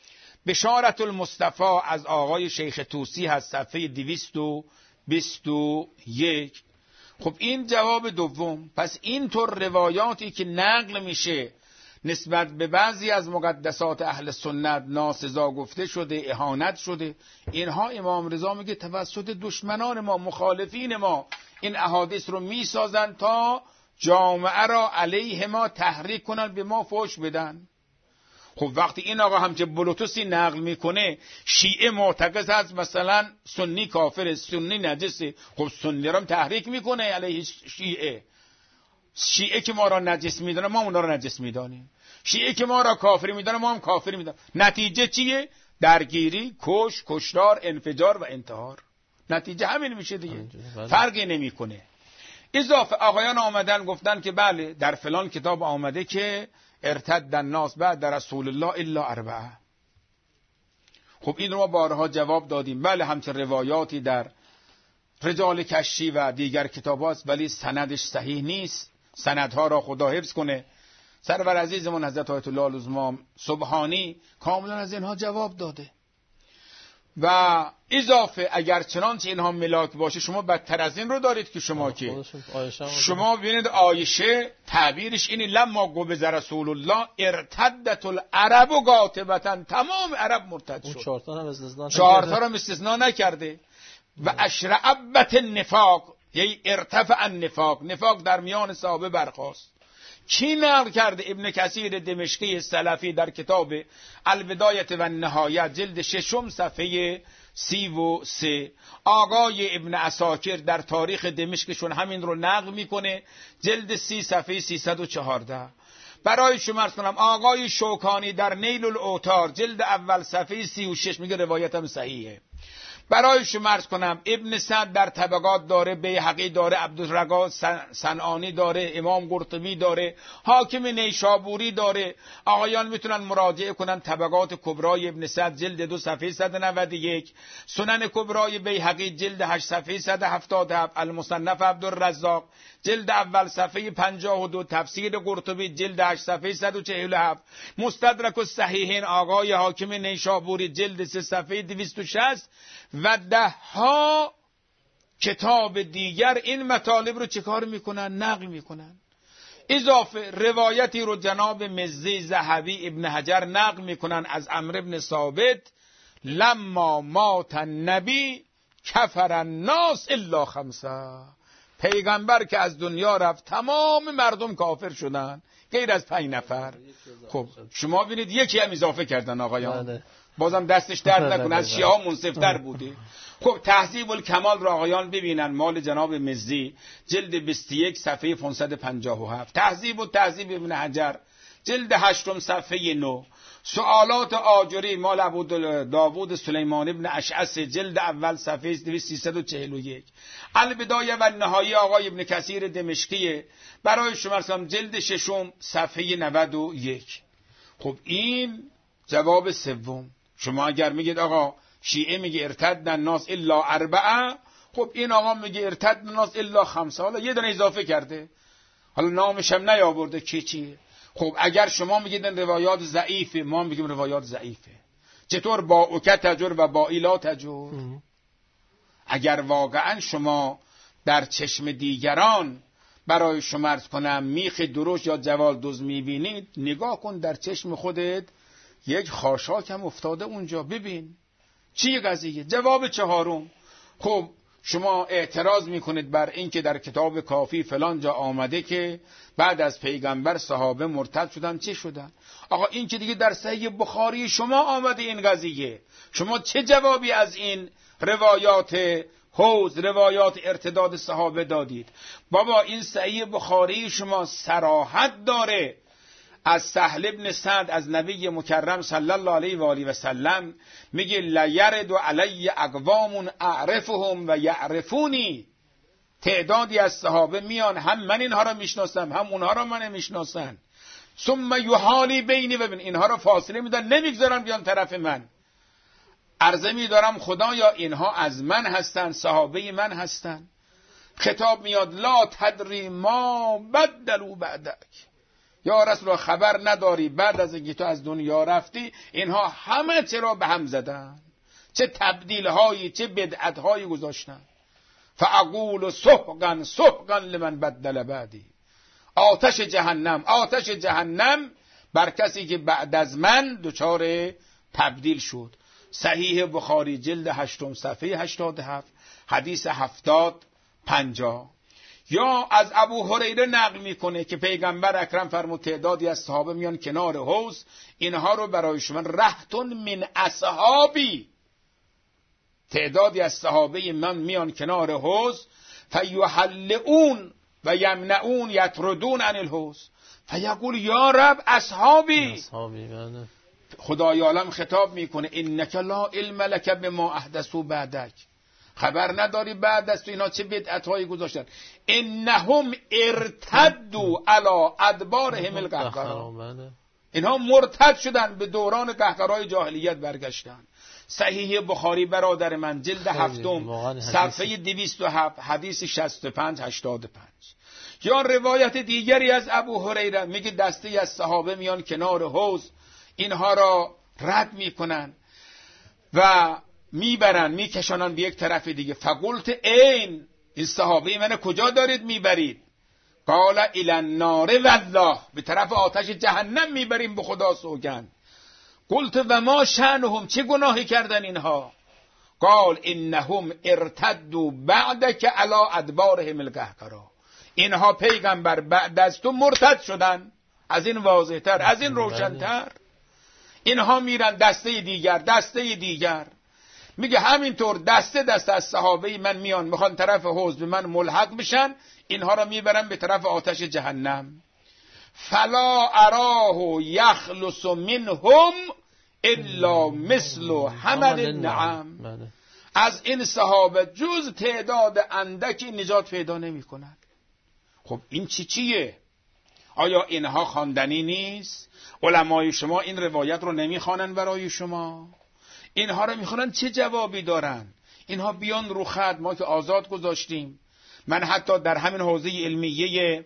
بشارت المصطفى از آقای شیخ طوسی هست، صفحه دویست و بیست و یک. خب این جواب دوم. پس اینطور روایاتی که نقل میشه نسبت به بعضی از مقدسات اهل سنت ناسزا گفته شده، اهانت شده، اینها امام رضا میگه توسط دشمنان ما، مخالفین ما این احادیث رو میسازن تا جامعه را علیه ما تحریک کنن، به ما فحش بدن. خب وقتی این آقا همچه بلوتوسی نقل میکنه، شیعه معتقد هست مثلا سنی کافر، سنی نجسه، خب سنی را تحریک میکنه علیه شیعه. شیعه که ما را نجس میدانه ما اونا را نجس میدانیم، شیعه که ما را کافری میدانه ما هم کافری میدانیم. نتیجه چیه؟ درگیری، کش، کشتار، انفجار و انتحار. نتیجه همین میشه دیگه، فرقی نمیکنه. اضافه آقایان آمدن گفتن که بله در فلان کتاب آمده که ارتد الناس بعد در رسول الله الا اربعه. خب این رو ما بارها جواب دادیم، بله همچه روایاتی در رجال کشی و دیگر کتاب هاست، ولی سندش صحیح نیست. سندها را خدا حفظ کنه. سرور عزیزمون حضرت آیت الله العظما سبحانی کاملا از اینها جواب داده. و اضافه اگر چنانچه اینها ملاک باشه شما بدتر از این رو دارید که شما که شما ببینید عایشه تعبیرش اینه لما قبض رسول الله ارتدت العرب قاطبتا، تمام عرب مرتد شد. چهار تا هم استثنا چهار تا هم استثنا نکرده. و اشرعبت النفاق، یعنی ارتفع النفاق، نفاق در میان صحابه برخاست. کی نقل کرده؟ ابن کثیر دمشقی سلفی در کتاب البدایه و النهایه جلد ششم صفحه سی و سه. آقای ابن عساکر در تاریخ دمشقشون همین رو نقل میکنه، جلد سی صفحه سیصد و چهارده. برای شما عرض کنم آقای شوکانی در نیل الاوتار جلد اول صفحه سی و شش میگه روایتم صحیحه. برای شما عرض کنم ابن سعد در طبقات داره، بیهقی داره، عبدالرزاق صنعانی داره، امام قرطبی داره، حاکم نیشابوری داره. آقایان میتونن مراجعه کنن طبقات کبرای ابن سعد جلد دو صفحه صد و نود و یک، سنن کبرای بیهقی جلد هشت صفحه صد و هفتاد و هفت، المصنف عبدالرزاق جلد اول صفحه پنجاه و دو، تفسیر قرطبی جلد هشت صفحه صد و چهل و هفت، مستدرک الصحیحین آقای حاکم نیشابوری جلد سه صفحه دویست و شصت و ده ها کتاب دیگر این مطالب رو چیکار میکنن؟ نقل میکنن. اضافه روایتی رو جناب مزی ذهبی ابن حجر نقل میکنن از عمرو بن ثابت لما مات النبی کفر الناس الا خمسه، پیغمبر که از دنیا رفت تمام مردم کافر شدن غیر از پنج نفر. خب شما ببینید یکی هم اضافه کردن آقایان، بازم دستش درد نکنه، از شیعه ها منصفتر بوده. خب تهذیب الکمال را آقایان ببینن، مال جناب مزی جلد بیست و یک صفحه پانصد و پنجاه و هفت، تهذیب و تهذیب ابن حجر جلد هشتم صفحه نه، سوالات آجری مال ابو داوود سلیمان ابن اشعث جلد اول صفحه سیصد و چهل و یک، البدایه و النهایه آقای ابن کثیر دمشقی برای شما رسم جلد ششم صفحه نود و یک. خب این جواب سوم. شما اگر میگید آقا شیعه میگه ارتد الناس الا اربعه، خب این آقا میگه ارتد الناس الا خمسه، حالا یه دونه اضافه کرده، حالا نامش هم نیاورده کی چیه. خب اگر شما میگید روایات ضعیفه، ما میگیم روایات ضعیفه. چطور با اوکت تجر و با ایلا تجر؟ اگر واقعا شما در چشم دیگران برای شما عرض کنم میخ دروش یا جوال دوز میبینید، نگاه کن در چشم خودت یک خاشاک هم افتاده اونجا، ببین چی قضیه. جواب چهارم، خب شما اعتراض میکنید بر این که در کتاب کافی فلان جا آمده که بعد از پیغمبر صحابه مرتد شدن. چه شدن؟ آقا این که دیگه در صحیح بخاری شما آمده این قضیه، شما چه جوابی از این روایات حوض، روایات ارتداد صحابه دادید؟ بابا این صحیح بخاری شما صراحت داره از سهل ابن سعد از نبی مکرم صلی الله علیه و آله و سلم میگه لیرد علی اقوام اعرفهم و یعرفونی، تعدادی از صحابه میان هم من اینها را میشناسم هم اونها را من میشناسن، ثم یحالی بینی و بین، اینها را فاصله میدن نمیگذارن بیان طرف من. عرضه میدارم خدایا اینها از من هستن، صحابه من هستن. خطاب میاد لا تدری ما بدلوا بعدک، یا رسول خبر نداری بعد از اینکه تو از دنیا رفتی اینها همه چرا به هم زدن، چه تبدیل هایی چه بدعت هایی گذاشتن. فاقول سحقا سحقا لمن بدل بعدی، آتش جهنم آتش جهنم بر کسی که بعد از من دچار تبدیل شد. صحیح بخاری جلد هشتم صفحه هشتاد و هفت، حدیث هفتاد پنجاه. یا از ابو هریره نقل میکنه که پیغمبر اکرم فرمود تعدادی از صحابه میان کنار حوض، اینها رو برای شما رهتون من اصحابی، تعدادی از صحابه من میان کنار حوض، فیحلؤون و یمنعون یطردون عن الحوض، فیقول یا رب اصحابی، اصحابی بله. خدای عالم خطاب میکنه انک لا علم لک بما احدثوا بعدک، خبر نداری بعد از تو اینا چه بدعت‌هایی گذاشتن. انهم ارتدوا علی ادبارهم القهقرا، اینها مرتد شدن به دوران قهقرای جاهلیت برگشتن. صحیح بخاری برادر من جلد هفتم صفحه دویست و هفت، حدیث شصت و پنج هشتاد و پنج. یا روایت دیگری از ابو هریره میگه دسته از صحابه میان کنار حوض، اینها را رد میکنن و میبرن میکشانن به یک طرف دیگه. فقلت این این صحابه من کجا دارید میبرید؟ قال الی النار والله، به طرف آتش جهنم میبریم به خدا سوگند. قلت و ما شأنهم، چه گناهی کردن اینها؟ قال انهم ارتدوا بعدک علی ادبارهم القهقرا، اینها پیغمبر بعد از تو مرتد شدن. از این واضح‌تر، از این روشن‌تر. اینها میرن دسته دیگر، دسته دیگر. میگه همینطور دسته دسته از صحابه من میان میخوان طرف حوض به من ملحق بشن، اینها را میبرن به طرف آتش جهنم. فلا اراه یخلص منهم الا مثل حمل النعم، از این صحابه جز تعداد اندکی نجات پیدا نمی کند. خب این چی چیه؟ آیا اینها خواندنی نیست؟ علمای شما این روایت رو نمیخوانن برای شما؟ اینها رو میخوانن چه جوابی دارن؟ اینها بیان رو خط، ما که آزاد گذاشتیم. من حتی در همین حوزه علمیه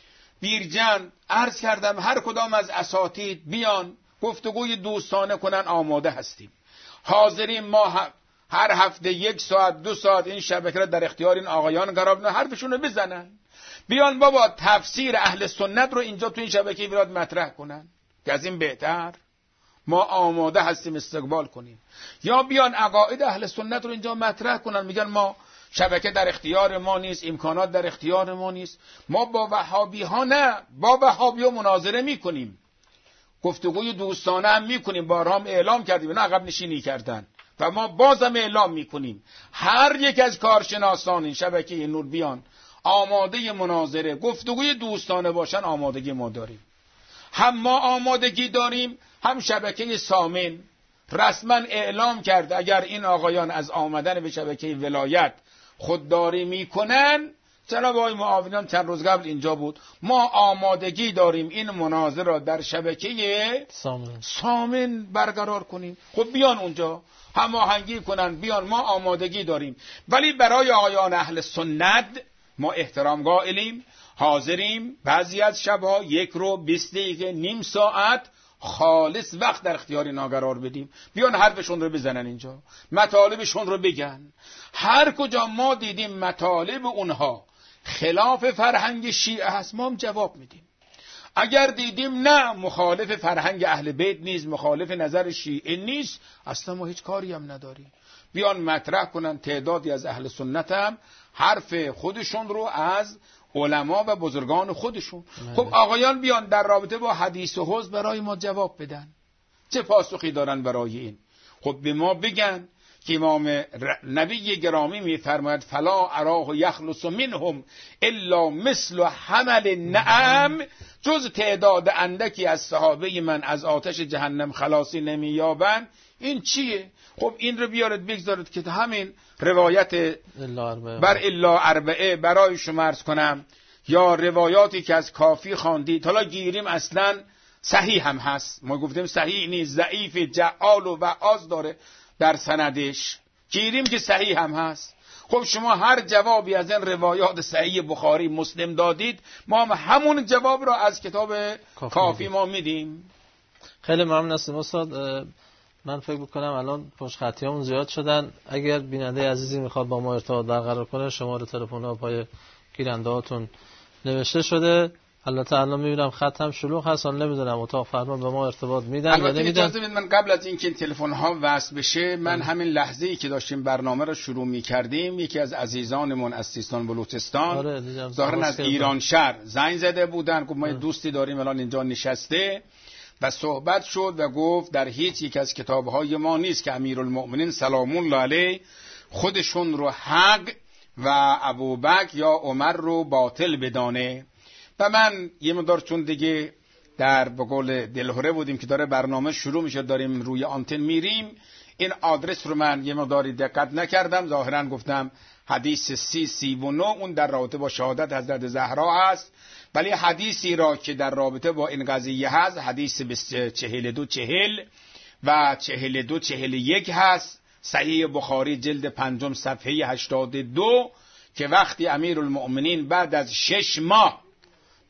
بیرجند عرض کردم هر کدام از اساتید بیان گفتگوی دوستانه کنن، آماده هستیم، حاضریم. ما هر هفته یک ساعت دو ساعت این شبکه را در اختیار این آقایان قرار بدن، حرفشون رو بزنن، بیان بابا تفسیر اهل سنت رو اینجا تو این شبکه ویراد مطرح کنن، که از این بهتر ما آماده هستیم استقبال کنیم. یا بیان عقاید اهل سنت رو اینجا مطرح کنن، میگن ما شبکه در اختیار ما نیست، امکانات در اختیار ما نیست، ما با وهابی ها نه، با وهابی ها مناظره میکنیم، گفتگوی دوستانه هم میکنیم، بارها هم اعلام کردیم، نه عقب نشینی کردن و ما بازم اعلام میکنیم. هر یک از کارشناسان این شبکه نور بیان آماده مناظره گفتگوی دوستانه باشن، آمادگی ما داریم. هم ما آمادگی داریم، هم شبکه سامن رسما اعلام کرده اگر این آقایان از آمدن به شبکه ولایت خودداری میکنن، جناب آقای معاونم چند روز قبل اینجا بود، ما آمادگی داریم این مناظره را در شبکه سامن, سامن برقرار کنیم. خب بیان اونجا هماهنگی کنن، بیان، ما آمادگی داریم. ولی برای آقایان اهل سنت ما احترام قائلیم، حاضریم بعضی از شبها یک رو بیست دقیقه نیم ساعت خالص وقت در اختیار اینا قرار بدیم، بیان حرفشون رو بزنن اینجا، مطالبشون رو بگن. هر کجا ما دیدیم مطالب اونها خلاف فرهنگ شیعه هست، ما هم جواب میدیم. اگر دیدیم نه مخالف فرهنگ اهل بیت نیست، مخالف نظر شیعه نیست، اصلا ما هیچ کاری هم نداریم. بیان مطرح کنن، تعدادی از اهل سنت هم حرف خودشون رو از علما و بزرگان خودشون. خب آقایان بیان در رابطه با حدیث و حوض برای ما جواب بدن، چه پاسخی دارن برای این؟ خب به ما بگن که امام نبی گرامی میفرماید فلا اراه یخلص منهم الا مثل حمل النعم، جز تعداد اندکی از صحابه من از آتش جهنم خلاصی نمییابند. این چیه؟ خب این رو بیارید بگذارید که همین روایت بر الا اربعه برای شما عرض کنم، یا روایاتی که از کافی خواندید. حالا گیریم اصلا صحیح هم هست، ما گفتیم صحیح نیست، ضعیف، جعال و وعاز داره در سندش، گیریم که صحیح هم هست. خب شما هر جوابی از این روایات صحیح بخاری مسلم دادید، ما هم همون جواب را از کتاب کافی, کافی ما میدیم. خیلی ممنون هستم استاد. من فکر بکنم الان پشت خطیامون زیاد شدن. اگر بیننده عزیزی میخواد با ما ارتباط برقرار کنه، شماره تلفن ها پای گیرنده هاتون نوشته شده. البته الان میبینم خط هم شلوغ هست، الان نمیدونم اتاق فرمان به ما ارتباط میدن یا نمیدن. اجازه بدید من قبل از اینکه تلفن ها وصل بشه، من همین لحظه ای که داشتیم برنامه رو شروع میکردیم، یکی از عزیزانمون از سیستان بلوچستان، آره ظاهرا از ایران شهر، زنگ زده بودن، گفت ما دوستی داریم الان اینجا نشسته و صحبت شد و گفت در هیچ یک از کتاب‌های ما نیست که امیرالمؤمنین سلام الله علیه خودشون رو حق و ابوبکر یا عمر رو باطل بدانه. و من یه مقدار چون دیگه در به قول دلهره بودیم که داره برنامه شروع میشه، داریم روی آنتن میریم، این آدرس رو من یه مقداری دقت نکردم، ظاهرا گفتم حدیث سی سی و نه اون در رابطه با شهادت حضرت زهرا هست، ولی حدیثی را که در رابطه با این قضیه هست حدیث چهل دو چهل و چهل دو چهل یک هست، صحیح بخاری جلد پنجم صفحه هشتاد و دو، که وقتی امیرالمؤمنین بعد از شش ماه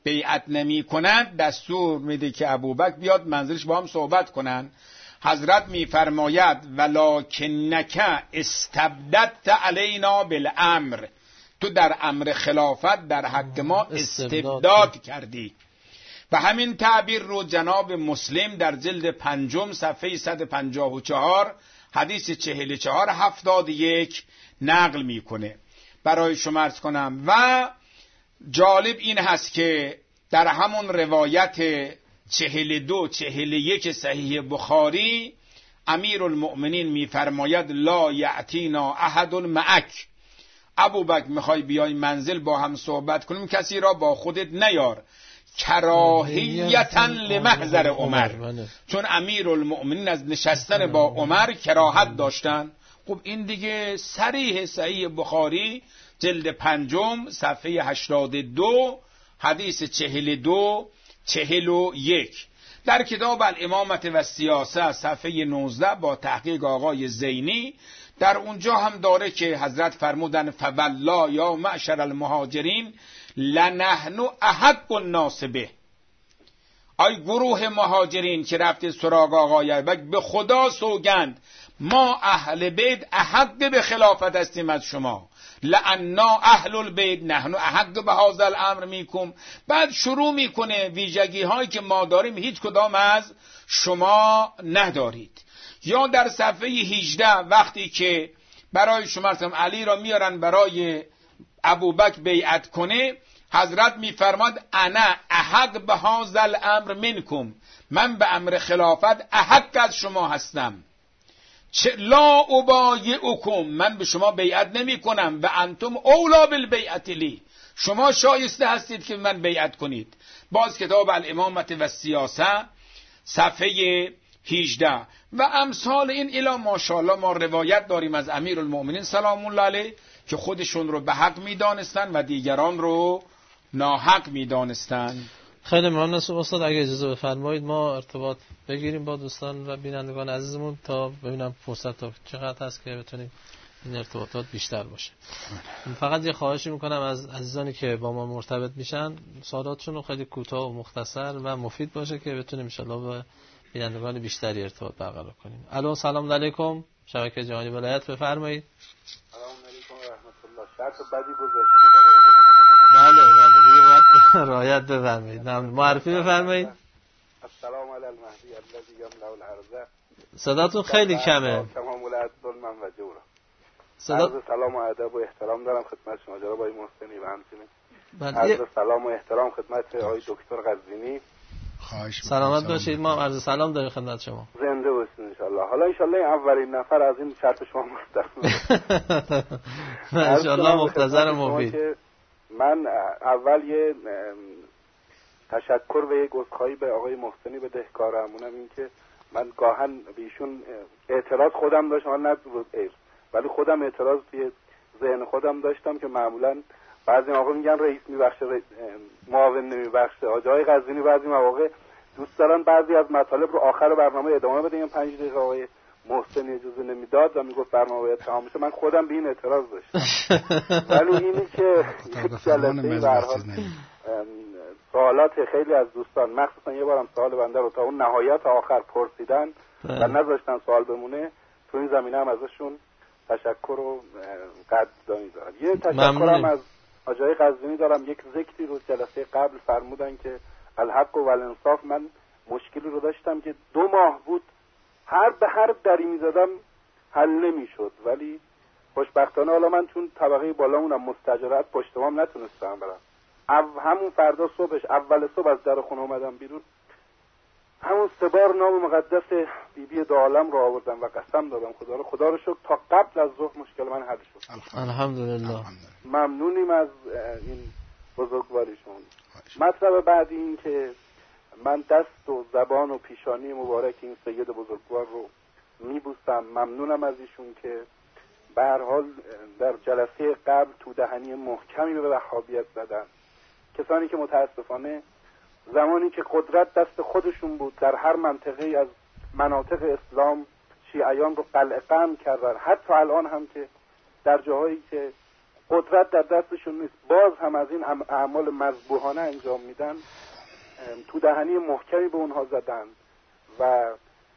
بیعت نمی کنند دستور میده که ابوبکر بیاد منزلش با هم صحبت کنن. حضرت میفرماید ولکنک استبددت علینا بالامر، تو در امر خلافت در حق ما استبداد کردی. و همین تعبیر رو جناب مسلم در جلد پنجم صفحه صد و پنجاه و چهار حدیث چهل و چهار هفتاد و یک نقل میکنه. برای شما عرض کنم و جالب این هست که در همون روایت چهل و دو چهل و یک صحیح بخاری امیرالمؤمنین میفرماید لا یعتینا احد معک، ابوبکر میخوای بیای منزل با هم صحبت کنیم کسی را با خودت نیار، کراهیتا لمحضر عمر، چون امیرالمؤمنین از نشستن با عمر کراهت داشتن. خب این دیگه صریح صحیح بخاری جلد پنجم صفحه هشتاد و دو حدیث چهل و دو چهل و یک. در کتاب الامامت و سیاست صفحه نوزده با تحقیق آقای زینی در اونجا هم داره که حضرت فرمودن فوالله یا معشر المهاجرین لنحن احق الناس به، ای گروه مهاجرین که رفته سراغ آقای ابوبکر، به خدا سوگند ما اهل بیت احق به خلافت هستیم از شما، لعنا اهل البیت نحن احق به هذا الامر میکم. بعد شروع میکنه ویژگی هایی که ما داریم هیچ کدام از شما ندارید. یا در صفحه هجده وقتی که برای شما علی را میارن برای ابوبکر بیعت کنه، حضرت میفرماد انا احق به هذا الامر منکم، من به امر خلافت احق از شما هستم، لا ابایعکم، من به شما بیعت نمی کنم، و انتم اولا بالبیعت لی، شما شایسته هستید که من بیعت کنید. باز کتاب الامامت و سیاست صفحه هجده و امثال این. الا ماشاءالله ما روایت داریم از امیرالمؤمنین سلام الله علیه که خودشون رو به حق میدانستن و دیگران رو ناحق میدانستن. خیلی ممنون استاد. اگه اجازه بفرمایید ما ارتباط بگیریم با دوستان و بینندگان عزیزمون تا ببینم فرصت تا چقدر هست که بتونیم این ارتباطات بیشتر باشه. فقط یه خواهشی میکنم از عزیزانی که با ما مرتبط میشن سوالاتشون رو خیلی کوتاه و مختصر و مفید باشه که بتونیم ان شاءالله با بینندگان بیشتری ارتباط برقرار کنیم. الو سلام علیکم، شبکه جهانی ولایت، بفرمایید. سلام علیکم و رحمت الله. شرط بدی گذاشتید آقای. بله بله دیگه باید رعایت بفرمایید. معرفی بفرمایید. السلام علی المهدی الذی یملأ الارض. صداتون خیلی کمه. تمام العدل من و جورا. صدا سلام و ادب و احترام دارم خدمت شما جناب آقای محسنی و همچنین بله. عرض سلام و احترام خدمت آقای دکتر قزوینی. خواهش می‌کنم. سلامت باشید. ما عرض سلام داریم خدمت شما. زنده باشید ان شاء الله. حالا ان شاء الله اولین نفر از این شرط شما مستثنا. ان شاء الله مختصر و مفید. من اول یه تشکر و یک عذرخواهی به آقای محسنی بدهکارم، اونم این که من گاهن بیشون اعتراض خودم داشتم، نه ایر ولی خودم اعتراض توی ذهن خودم داشتم که معمولا بعضی موقع میگن رئیس میبخشه معاون نمیبخشه. آقای قزوینی بعضی مواقع دوست دارن بعضی از مطالب رو آخر برنامه ادامه بدیم. پنج دقیقه آقای محسنی اجازه نمیداد و میگفت برنامه باید تمام بشه. من خودم به این اعتراض داشتم. ولی اینی که یک جلسه به هر حال سوالات خیلی از دوستان مخصوصا یه بارم سوال بنده رو تا اون نهایت آخر پرسیدن و نذاشتن سوال بمونه، تو این زمینه هم ازشون تشکر و قدردانی دارم. یه تشکرم از آقای قزوینی دارم. یک ذکری رو جلسه قبل فرمودن که الحق و الانصاف. من مشکلی رو داشتم که دو ماه بود هر به هر دری میزدم حل نمیشد، ولی خوشبختانه حالا من چون طبقه بالامونم مستاجرات پشت مام نتونستم برم. او همون فردا صبحش اول صبح از در خونه اومدم بیرون، همون سه بار نام مقدس بی بی دو عالم رو آوردم و قسم دادم خدا رو خدا رو شکر تا قبل از ظهر مشکل من حل شد. الحمدلله. ممنونیم از این بزرگواریشون. مطلب بعدی این که من دست و زبان و پیشانی مبارک این سید بزرگوار رو میبوسم. ممنونم از ایشون که به هر حال در جلسه قبل تو دهنی محکمی به وهابیت زدن. کسانی که متاسفانه زمانی که قدرت دست خودشون بود در هر منطقه از مناطق اسلام شیعیان رو قلعه قم کردن. حتی الان هم که در جاهایی که قدرت در دستشون نیست، باز هم از این اعمال مذبوحانه انجام میدن، تو دهنی محکمی به اونها زدن. و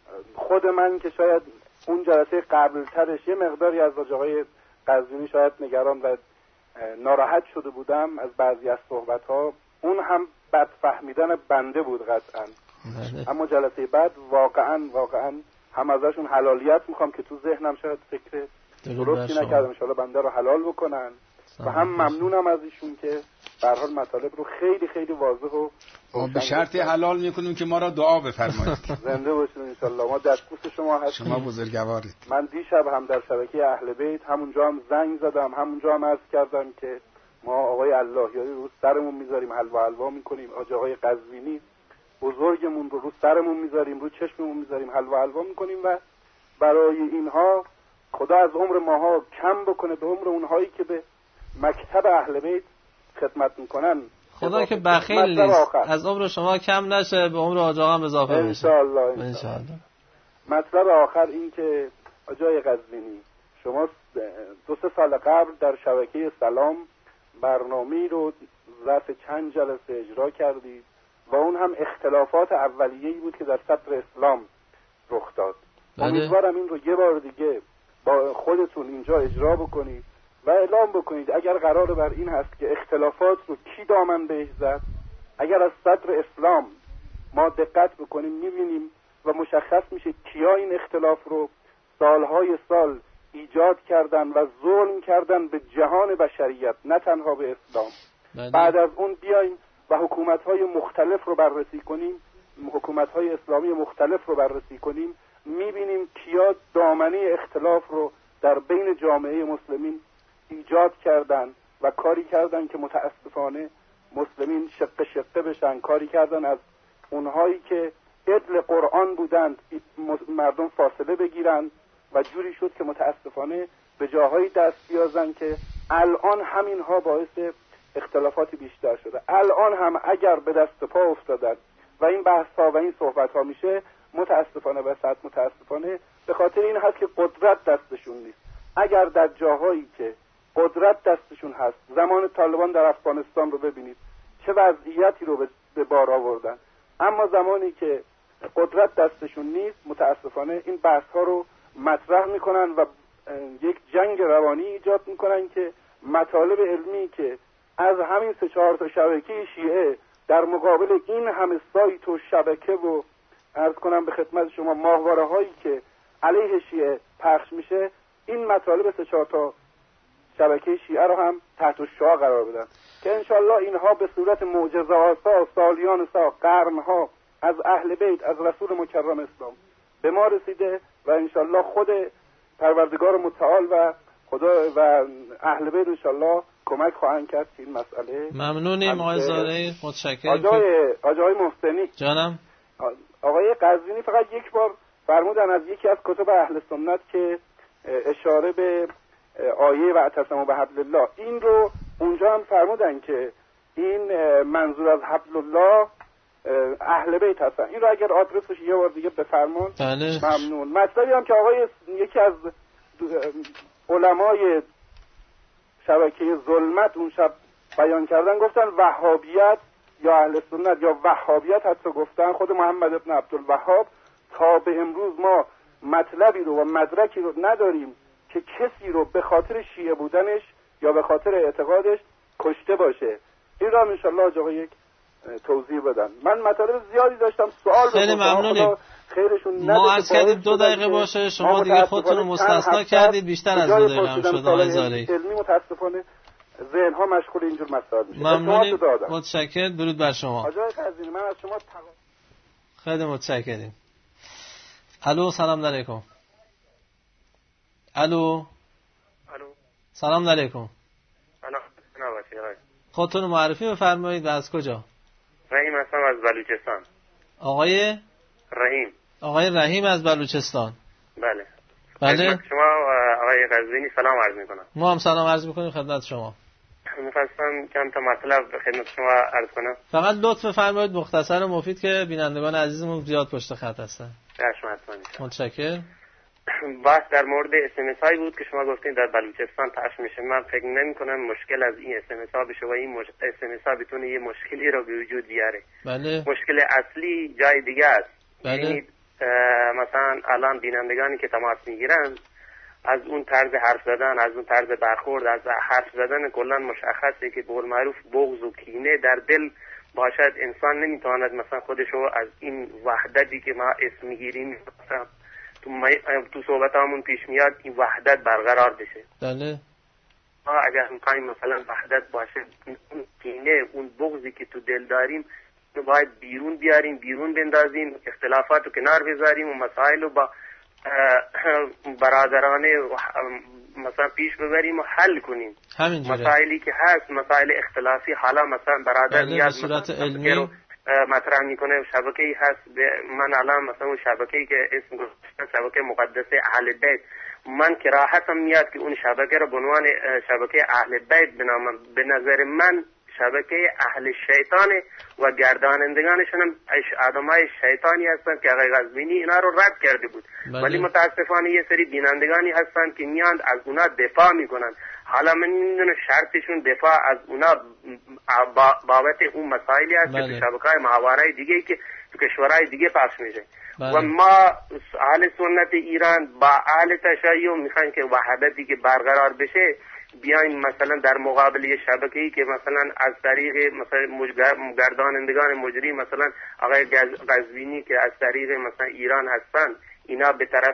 خود من که شاید اون جلسه قبلترش یه مقداری از آقای قزوینی شاید نگران و ناراحت شده بودم از بعضی از صحبت‌ها، اون هم بد فهمیدن بنده بود قطعاً. اما جلسه بعد واقعاً واقعاً هم ازشون حلالیت میخوام که تو ذهنم شاید فکر درستی نکردم، ان شاءالله بنده رو حلال بکنن. و هم ممنونم از ایشون که به هر حال مطالب رو خیلی خیلی واضح و به شرطی حلال میکنیم که ما را دعا بفرمایید. زنده باشید ان شاءالله. ما دستبوس شما هستیم. شما بزرگوارید. من دیشب هم در شبکه اهل بیت همونجا هم زنگ زدم، همونجا هم عرض کردم که ما آقای اللهیاری رو سرمون میذاریم، حلوا حلوا میکنیم. آقای قزوینی بزرگمون رو رو سرمون میذاریم، رو چشممون میذاریم، حلوا حلوا میکنیم. و برای اینها خدا از عمر ماها کم بکنه به عمر اونهایی که به مکتب اهل بیت خدمت میکنن. خدا که بخیل نیست، از عمر شما کم نشه، به عمر آقا هم اضافه بشه انشاءالله. انشاءالله. مطلب آخر این که آقای قزوینی شما دو سه سال قبل در شبکه سلام برنامه‌ای رو ظرف چند جلسه اجرا کردید و اون هم اختلافات اولیه‌ای بود که در صدر اسلام رخ داد. امیدوارم این رو یه بار دیگه با خودتون اینجا اجرا بکنید و اعلام بکنید اگر قرار بر این هست که اختلافات رو کی دامن بهش زد، اگر از صدر اسلام ما دقت بکنیم می‌بینیم و مشخص میشه کیا این اختلاف رو سالهای سال ایجاد کردن و ظلم کردن به جهان بشریت، نه تنها به اسلام. بله. بعد از اون بیایم و حکومت‌های مختلف رو بررسی کنیم، حکومت‌های اسلامی مختلف رو بررسی کنیم، می‌بینیم کیا دامنه اختلاف رو در بین جامعه مسلمین ایجاد کردن و کاری کردن که متاسفانه مسلمین شقه شقه بشن، کاری کردن از اونهایی که عدل قرآن بودند مردم فاصله بگیرن و جوری شد که متاسفانه به جاهایی دست بیازن که الان همینها باعث اختلافات بیشتر شده. الان هم اگر به دست پا افتادن و این بحث ها و این صحبت ها میشه، متاسفانه و صد متاسفانه به خاطر این هست که قدرت دستشون نیست. اگر در جاهایی که قدرت دستشون هست، زمان طالبان در افغانستان رو ببینید چه وضعیتی رو به بار آوردن، اما زمانی که قدرت دستشون نیست متاسفانه این بحث ها رو مطرح میکنن و یک جنگ روانی ایجاد میکنن که مطالب علمی که از همین سه چهار تا شبکه شیعه در مقابل این همه سایت و شبکه و عرض کنم به خدمت شما ماهواره هایی که علیه شیعه پخش میشه، این مطالب سه چهار تا شبکه شیعه رو هم تحت الشعاع قرار بدن که انشالله اینها به صورت معجزه آسا سالیان سا قرنها از اهل بیت، از رسول مکرم اسلام به ما رسیده و انشالله خود پروردگار متعال و خدا و اهل بیت انشالله کمک خواهند کرد که این مسئله. ممنونیم آقای زارعی، متشکرم. آقای آقای محسنی جانم، آقای قزوینی فقط یک بار فرمودن از یکی از کتب اهل سنت که اشاره به آیه و اعتصموا بحبل الله، این رو اونجا هم فرمودن که این منظور از حبل الله اهل بیت هستن. این رو اگر آدرسش یه بار دیگه بفرمون. بله. ممنون. مطلبی هم که آقای یکی از علمای شبکه ظلمت اون شب بیان کردن، گفتن وهابیت یا اهل سنت یا وهابیت حتی گفتن، خود محمد ابن عبدالوهاب تا به امروز ما مطلبی رو و مدرکی رو نداریم که کسی رو به خاطر شیعه بودنش یا به خاطر اعتقادش کشته باشه. این را انشالله آقا یک توضیح بدن. من مطالب زیادی داشتم، سوال خیلی ممنونیم. خیرشون ما از کردید دو دقیقه باشه، شما دیگه خودتون رو مستثنا کردید، بیشتر از دو دقیقه هم شد آقای زارعی. علمی متاسفانه ذهن ها مشغول اینجور مسائل میشه. ممنونیم، متشکرم. درود بر شما. آقای قزوینی من از شما تق... خیلی متشکریم. الو سلام علیکم. الو الو سلام علیکم. انا خودتون معرفی بفرمایید و از کجا؟ رحیم هستم از بلوچستان. آقای رحیم. آقای رحیم از بلوچستان. بله. بله. شما آقای قزوینی سلام عرض میکنم. ما هم سلام عرض میکنیم خدمت شما. می‌خواستم چند تا مطلب به خدمت شما عرض کنم. فقط لطف بفرمایید مختصر و مفید که بینندگان عزیزمون زیاد پشت خط هستن. چشم حتما. متشکرم. بحث در مورد اس ام اس هایی بود که شما گفتین در بلوچستان پخش میشه. من فکر نمی کنم مشکل از این اس ام اس ها بشه و این اس ام اس ها بتونه یه مشکلی رو به وجود بیاره. بله. مشکل اصلی جای دیگه است. بله. یعنی مثلا الان بینندگانی که تماس میگیرن از اون طرز حرف زدن، از اون طرز برخورد، از حرف زدن کلا مشخصه که به قول معروف بغض و کینه در دل باشد. انسان نمیتواند مثلا خودشو از این وحدتی که ما اسم میگیریم مثلا تو, تو صحبت همون پیش میاد این وحدت برقرار بشه. بله. ما اگر میخوایم مثلا وحدت باشه، اون کینه، اون بغضی که تو دل داریم باید بیرون بیاریم، بیرون بندازیم، اختلافات رو کنار بذاریم و مسائل رو با برادرانه مثلا پیش ببریم و حل کنیم. همینجوره. مسائلی که هست مسائل اختلافی، حالا مثلا برادر بله، میاد به صورت علمی مطرح میکنه، شبکه‌ای هست من الان مثلا اون شبکه‌ای که اسم گذاشتم شبکه مقدسه اهل بیت، من کراهتم میاد که اون شبکه رو به عنوان شبکه اهل بیت بنامم. به نظر من شبکه اهل شیطانه و گردانندگانشون هم آدمای شیطانی هستن که آقای قزوینی اینا رو رد کرده بود. بله. ولی متاسفانه یه سری بینندگانی هستن که میان از اونا دفاع میکنن. حالا من نمیدونم شرطشون دفاع از اونا بابت اون مسائلی هست که بله. تو شبکه‌های محاوره‌های دیگه که تو کشورهای دیگه پخش میشه. بله. و ما اهل سنت ایران با اهل تشیع میخوایم که وحدتی که برقرار بشه، بیاین مثلا در مقابل یه شبکه‌ای که مثلا از طریق مثلا گردانندگان مجری مثلا آقای قزوینی که از طریق مثلا ایران هستن، اینا به طرف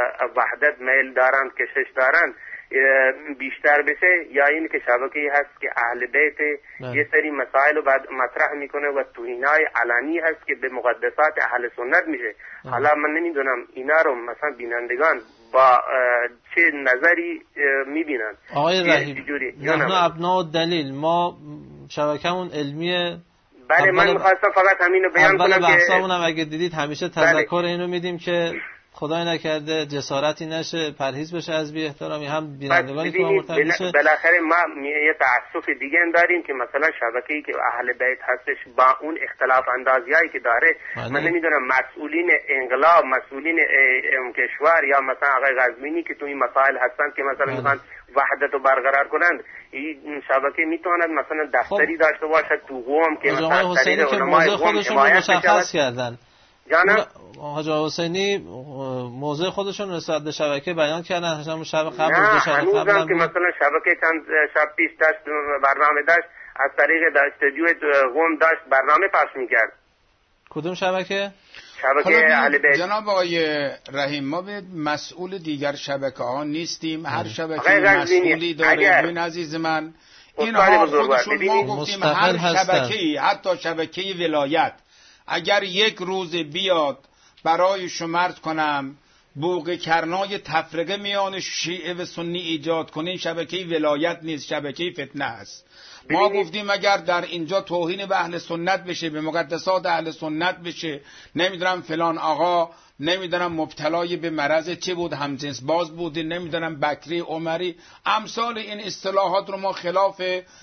وحدت میل دارن، کشش دارن، بیشتر بشه، یا این که شبکه‌ای هست که اهل بیت یه سری مسائل رو بعد مطرح میکنه و توهینای علنی هست که به مقدسات اهل سنت میشه. حالا من نمیدونم اینا رو مثلا بینندگان با چه نظری میبینن. آقای رحیم، نحن ابناء دلیل، ما شبکه‌مون علمیه. بله، من میخواستم فقط همین رو بیان کنم که اول بحثامونم اگه دیدید همیشه تذکر بله. اینو میدیم که خدای نکرده جسارتی نشه، پرهیز بشه از بی احترامی هم بینندگانی که مرتبط بشه. بالاخره ما یه تعصف دیگه داریم که مثلا شبکه‌ای که اهل بیت هستش با اون اختلاف اندازیایی که داره بله. من نمیدونم مسئولین انقلاب، مسئولین کشور یا مثلا آقای قزوینی که تو این مسائل هستن که مثلا بله. میخوان وحدت رو برقرار کنند، این شبکه میتواند مثلا دفتری خب. داشته باشد تو قوم که مثلا طریق علمای خودشون رو مشخص کردن. جانم حاج حسینی موضوع خودشون نسبت به شبکه بیان کردن. هم شب قبل نه هنوزم که مثلا شبکه چند شب پیش داشت برنامه داشت از طریق استودیو قم داشت برنامه پخش میکرد. کدوم شبکه؟ شبکه اهل بیت. جناب آقای رحیم، ما به مسئول دیگر شبکه ها نیستیم. هر شبکه مسئولی داره. ببین عزیز من، اینها خودشون ما گفتیم هر شبکه‌ای، حتی شبکه ولایت، اگر یک روز بیاد برای شما عرض کنم بوق کرنای تفرقه میان شیعه و سنی ایجاد کنه، شبکه ولایت نیست، شبکه فتنه است. ما گفتیم اگر در اینجا توهین به اهل سنت بشه، به مقدسات اهل سنت بشه، نمیدونم فلان آقا نمیدونم مبتلای به مرض چه بود، همجنس باز بوده، نمیدونم بکری عمری، امثال این اصطلاحات رو ما خلاف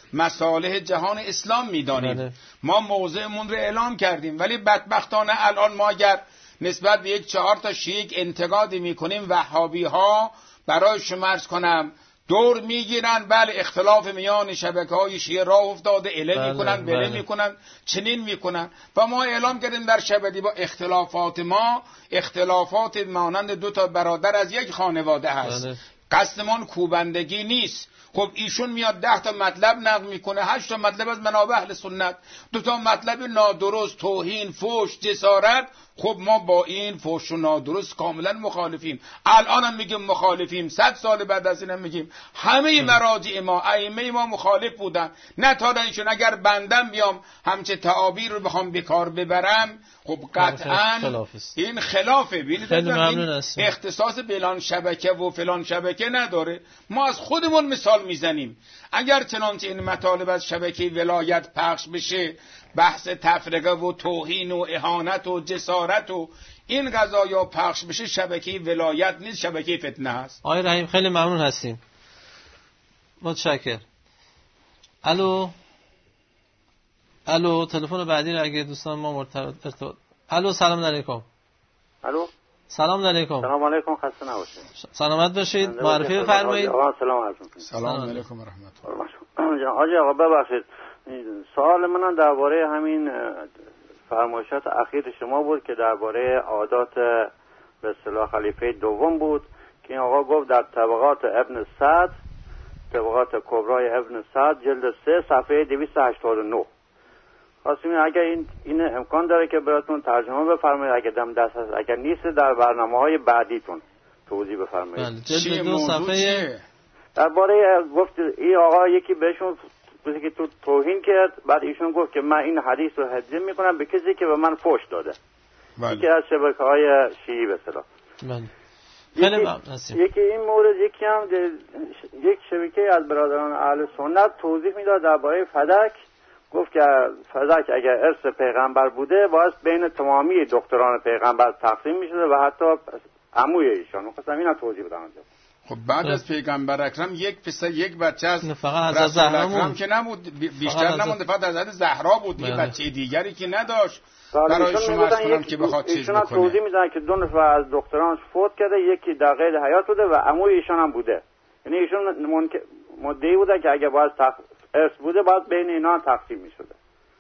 مصالح جهان اسلام میدانیم. ما موضعمون رو اعلام کردیم، ولی بدبختانه الان ما اگر نسبت به یک چهار تا شیعه انتقادی میکنیم، وهابی ها برای شما عرض کنم دور میگیرن، بله اختلاف میان شبکه های شیعه راه افتاده، اله بله، میکنن بله, بله میکنن چنین میکنن. و ما اعلام کردیم در شبکه با اختلافات ما اختلافات مانند دو تا برادر از یک خانواده هست بله. قصدمان کوبندگی نیست. خب ایشون میاد ده تا مطلب نقل میکنه، هشت تا مطلب از منابع اهل سنت، دو تا مطلب نادرست، توهین، فحش، جسارت. خب ما با این فحش و نادرست کاملا مخالفیم. الان هم میگیم مخالفیم، صد سال بعد از این هم میگیم. همه مراجع ما، ائمه ما مخالف بودن. نه تا اینشون اگر بندم بیام همچه تعابیر رو بخوام بکار ببرم، خب قطعا این خلافه. ببینید این اختصاص فلان شبکه و فلان شبکه نداره. ما از خودمون مثال میزنیم. اگر چنانچه این مطالب از شبکه ولایت پخش بشه، بحث تفرقه و توهین و اهانت و جسارت و این قضایا پخش بشه، شبکه ولایت نیست، شبکه فتنه است. آقای رحیم خیلی ممنون هستیم، متشکر. الو الو تلفن بعدی رو اگه دوستان ما مرتبط. الو سلام علیکم. الو سلام علیکم. سلام علیکم، خسته نباشید. سلامت باشید. معرفی بفرمایید. سلام علیکم. سلام علیکم و رحمت الله. حاجی آقا ببخشید، سوال من درباره همین فرمایشات اخیر شما بود که درباره عادات به اصطلاح خلیفه دوم بود که این آقا گفت در طبقات ابن سعد، طبقات کبرای ابن سعد جلد سه صفحه دویست و هشتاد و نه. خواستیم اگر این این امکان داره که براتون ترجمه بفرمایید، اگر دم دست هست، اگر نیست در برنامه‌های بعدیتون توضیح بفرمایید. بله، جلد دو صفحه درباره گفت این آقا یکی بهشون چیزی که تو توهین کرد، بعد ایشون گفت که من این حدیث رو هدیه میکنم به کسی که به من فحش داده. بله. یکی از شبکه‌های شیعی به اصطلاح. بله. یکی, یکی این مورد، یکی هم یک شبکه از برادران اهل سنت توضیح میداد درباره فدک. گفت که فدک اگر ارث پیغمبر بوده باید بین تمامی دختران پیغمبر تقسیم میشده و حتی عموی ایشان. می‌خواستم اینا توضیح بدم. خب بعد از پیغمبر اکرم یک پسر یک بچه از فقط از زهرا اکرم که نمود، بیشتر نمونده، فقط از حضرت زهرا بود. یه بچه دیگری که نداشت. برای شما از کنم که بخواد چیز بکنه. ایشون توضیح میدن که دو نفر از دخترانش فوت کرده، یکی در قید حیات بوده و عموی ایشان هم بوده. یعنی ایشون مدعی بوده که اگه باید تق... ارث بوده باید بین اینا تقسیم میشده.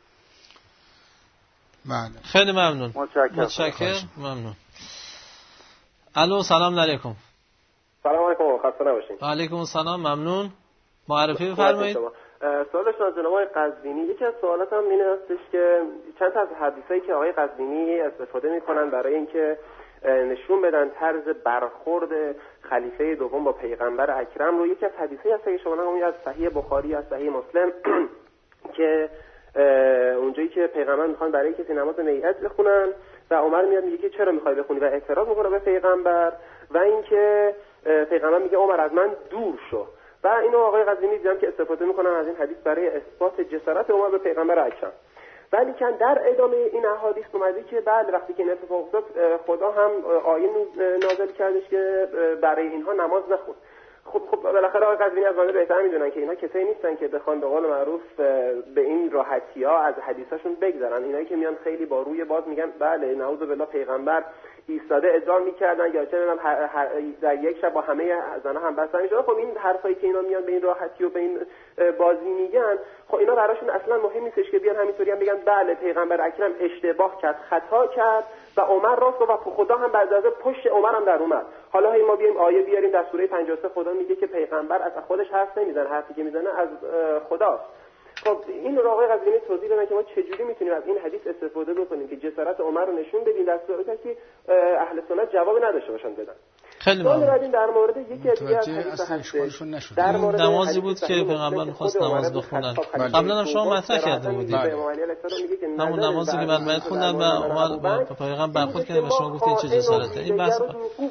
بله. خیلی ممنون. متشکرم. متشکرم. ممنون. الو، سلام علیکم. سلام علیکم، خسته نباشید. و علیکم السلام، ممنون. معرفی بفرمایید. سوالش از جناب آقای قزوینی، یکی از سوالاتم این هستش که چند تا از حدیثایی که آقای قزوینی استفاده میکنن برای اینکه نشون بدن طرز برخورد خلیفه دوم با پیغمبر اکرم رو، یکی از حدیثایی هست که شما همون از صحیح بخاری، از صحیح مسلم که اونجایی که پیغمبر میخوان برای کسی نماز نیت بخونن و عمر میاد میگه که چرا میخوای بخونی و اعتراض میکنه به پیغمبر و اینکه پیغمبر میگه عمر از من دور شو. و اینو آقای قزوینی دیدم که استفاده میکنن از این حدیث برای اثبات جسارت عمر به پیغمبر اکرم. ولی که در ادامه این احادیث اومده که بعد وقتی که این اتفاق افتاد خدا هم آیه نازل کردش که برای اینها نماز نخون. خب خب بالاخره آقای قزوینی از بنده بهتر میدونن که اینا کسایی نیستن که بخوان به قول معروف به این راحتی‌ها از حدیثاشون بگذرن. اینایی که میان خیلی با روی باز میگن بله نعوذ بالله پیغمبر ایستاده ادعا میکردن یا چه میدونم در یک شب با همه زنا هم بستن میشدن. خب این حرفایی که اینا میان به این راحتی و به این بازی میگن، خب اینا براشون اصلا مهم نیستش که بیان همینطوری هم بگن بله پیغمبر اکرم اشتباه کرد، خطا کرد و عمر راست و خدا هم بعد از پشت عمر هم در اومد. حالا هی ما بیایم آیه بیاریم در سوره پنجاه و سه خدا میگه که پیغمبر از خودش حرف نمیزنه، حرفی که میزنه از خداست. خب این رو آقای قزوینی توضیح دادن که ما چجوری میتونیم از این حدیث استفاده بکنیم که جسارت عمر رو نشون بدیم در صورتی که اهل سنت جواب نداشته باشن بدن. خیلی ممنون. در مورد یکی دیگه از حدیث در مورد نمازی بود که پیغمبر می‌خواست نماز بخونن. قبلا هم شما مطرح کرده بودید. همون نمازی که بعد باید خوندن و عمر با پیغمبر برخورد کرد و شما گفتید چه جسارته. این بحث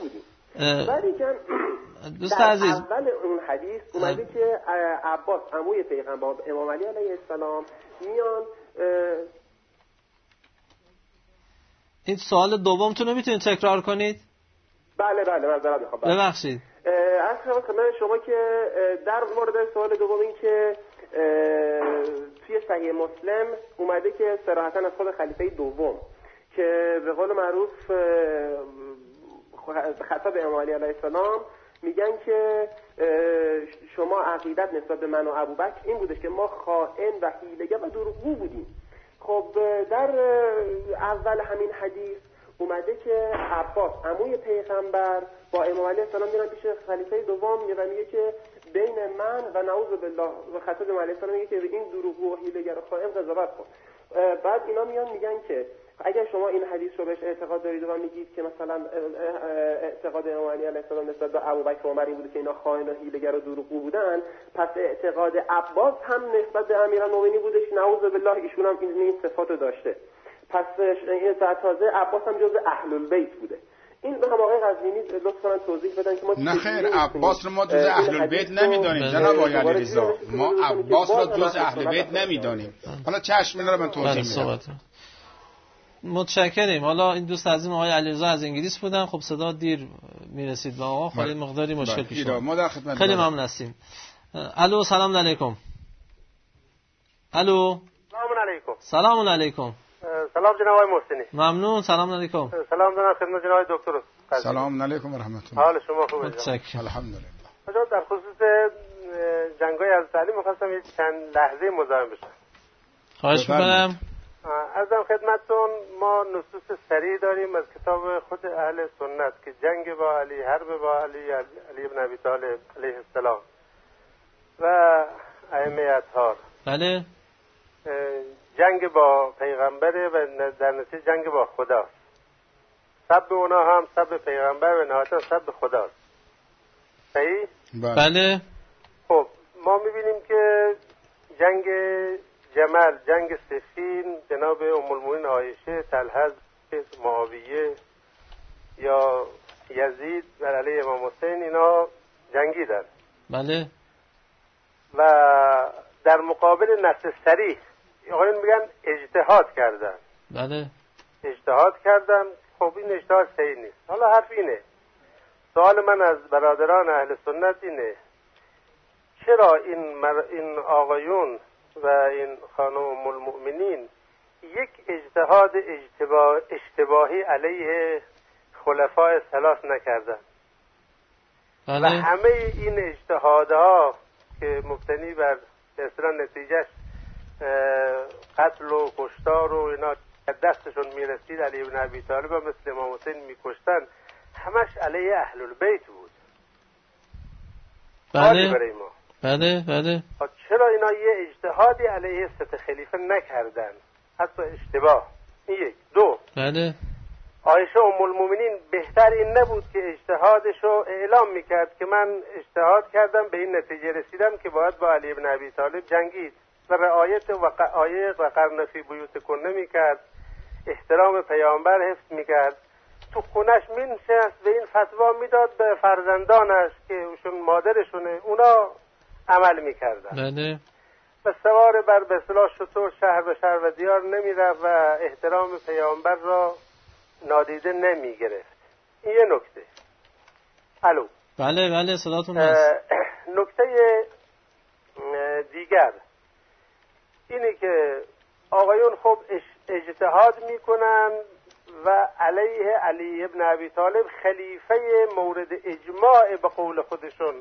دوست عزیز اول اون حدیث اومده که عباس عموی پیغمبر امام علی علیه السلام میان. این سوال دومتون رو میتونید تکرار کنید؟ بله بله معذرت میخوام. ببخشید. اصلا خدمت شما که در مورد سوال دوم این که توی صحیح مسلم اومده که صراحتاً از خود خلیفه دوم که به قول معروف خطاب امام علی علیه السلام میگن که شما عقیدت نسبت به من و ابوبکر این بودش که ما خائن و حیله‌گر و دروغگو بودیم. خب در اول همین حدیث اومده که عباس عموی پیغمبر با امام علیه السلام میرن پیش خلیفه دوم میگه میگه که بین من و نعوذ بالله و خطاب امام علیه السلام میگه که این دروغگو و حیله‌گر و خائن قضاوت کن. بعد اینا میان میگن که اگر شما این حدیث رو بهش اعتقاد دارید و میگید که مثلا اعتقاد امام علی علیه السلام نسبت به ابوبکر و عمر این بوده که اینا خائن و حیله‌گر و دروغگو بودن، پس اعتقاد عباس هم نسبت به امیرالمومنین بودش نعوذ بالله ایشون هم این صفاتو داشته. پس این تازه عباس هم جزء اهل البیت بوده. این به هم آقای قزوینی لطفاً توضیح بدن که ما نه خیر عباس رو ما جزء اهل البیت نمیدونیم جناب آقای علیرضا، ما عباس رو جزء اهل بیت نمیدونیم. حالا چشم اینا رو من توضیح میدم. متشکریم. حالا این دوست عزیز آقای علیرضا از انگلیس بودن، خب صدا دیر میرسید با آقا، خیلی مقداری مشکل پیش اومد. خیلی ممنون هستیم. الو سلام علیکم. الو سلام علیکم. سلام علیکم. سلام جناب آقای محسنی. ممنون. سلام علیکم. سلام جناب خدمت جناب دکتر. قضیه. سلام علیکم و رحمت الله. حال شما خوبه؟ الحمدلله. حضرت در خصوص جنگ‌های حضرت علی می‌خواستم یک چند لحظه مزاحم بشم. خواهش می‌کنم. عرضم خدمتتون ما نصوص صریح داریم از کتاب خود اهل سنت که جنگ با علی، حرب با علی، علی ابن ابی طالب علیه السلام و ائمه اطهار، بله، جنگ با پیغمبر و در نتیجه جنگ با خدا. سب اونا هم سب پیغمبر و نهایتا سب خداست. صحیح؟ بله. خب ما می‌بینیم که جنگ جمل، جنگ صفین، جناب ام المؤمنین عایشه، طلحه، معاویه یا یزید بر علیه امام حسین اینا جنگیدن. بله. و در مقابل نص صریح آقایون میگن اجتهاد کردن. بله. اجتهاد کردن. خب این اجتهاد صحیح نیست. حالا حرف اینه، سوال من از برادران اهل سنت اینه، چرا این مر... این آقایون و این خانم ام المؤمنین یک اجتهاد اجتبا... اشتباهی علیه خلفای ثلاث نکردن؟ بله. و همه این اجتهادها که مبتنی بر به اصطلاح نتیجهش قتل و کشتار و اینا دستشون میرسید، علی ابن ابی طالب و مثل امام حسین میکشتن، همش علیه اهل البیت بود. بله. برای ما. بله بله. چرا اینا یه اجتهادی علیه ست خلیفه نکردن؟ حتی اشتباه. این یک. دو، بله. عایشه ام المؤمنین بهتر این نبود که اجتهادشو اعلام میکرد که من اجتهاد کردم به این نتیجه رسیدم که باید با علی ابن ابی طالب جنگید و رعایت وق... آیه وقرن فی بیوتکن میکرد، احترام پیامبر حفظ میکرد، تو خونش مینشست و این فتوا میداد به فرزندانش که اوشون مادرشونه، اونا عمل میکردن. بله. و سوار بر به اصطلاح شطور شهر به شهر و دیار نمیرفت و احترام پیامبر را نادیده نمیگرفت. این یه نکته. الو. بله بله صداتون هست. نکته دیگر اینه که آقایون خب اجتهاد میکنن و علیه علی ابن ابی طالب خلیفه مورد اجماع به قول خودشون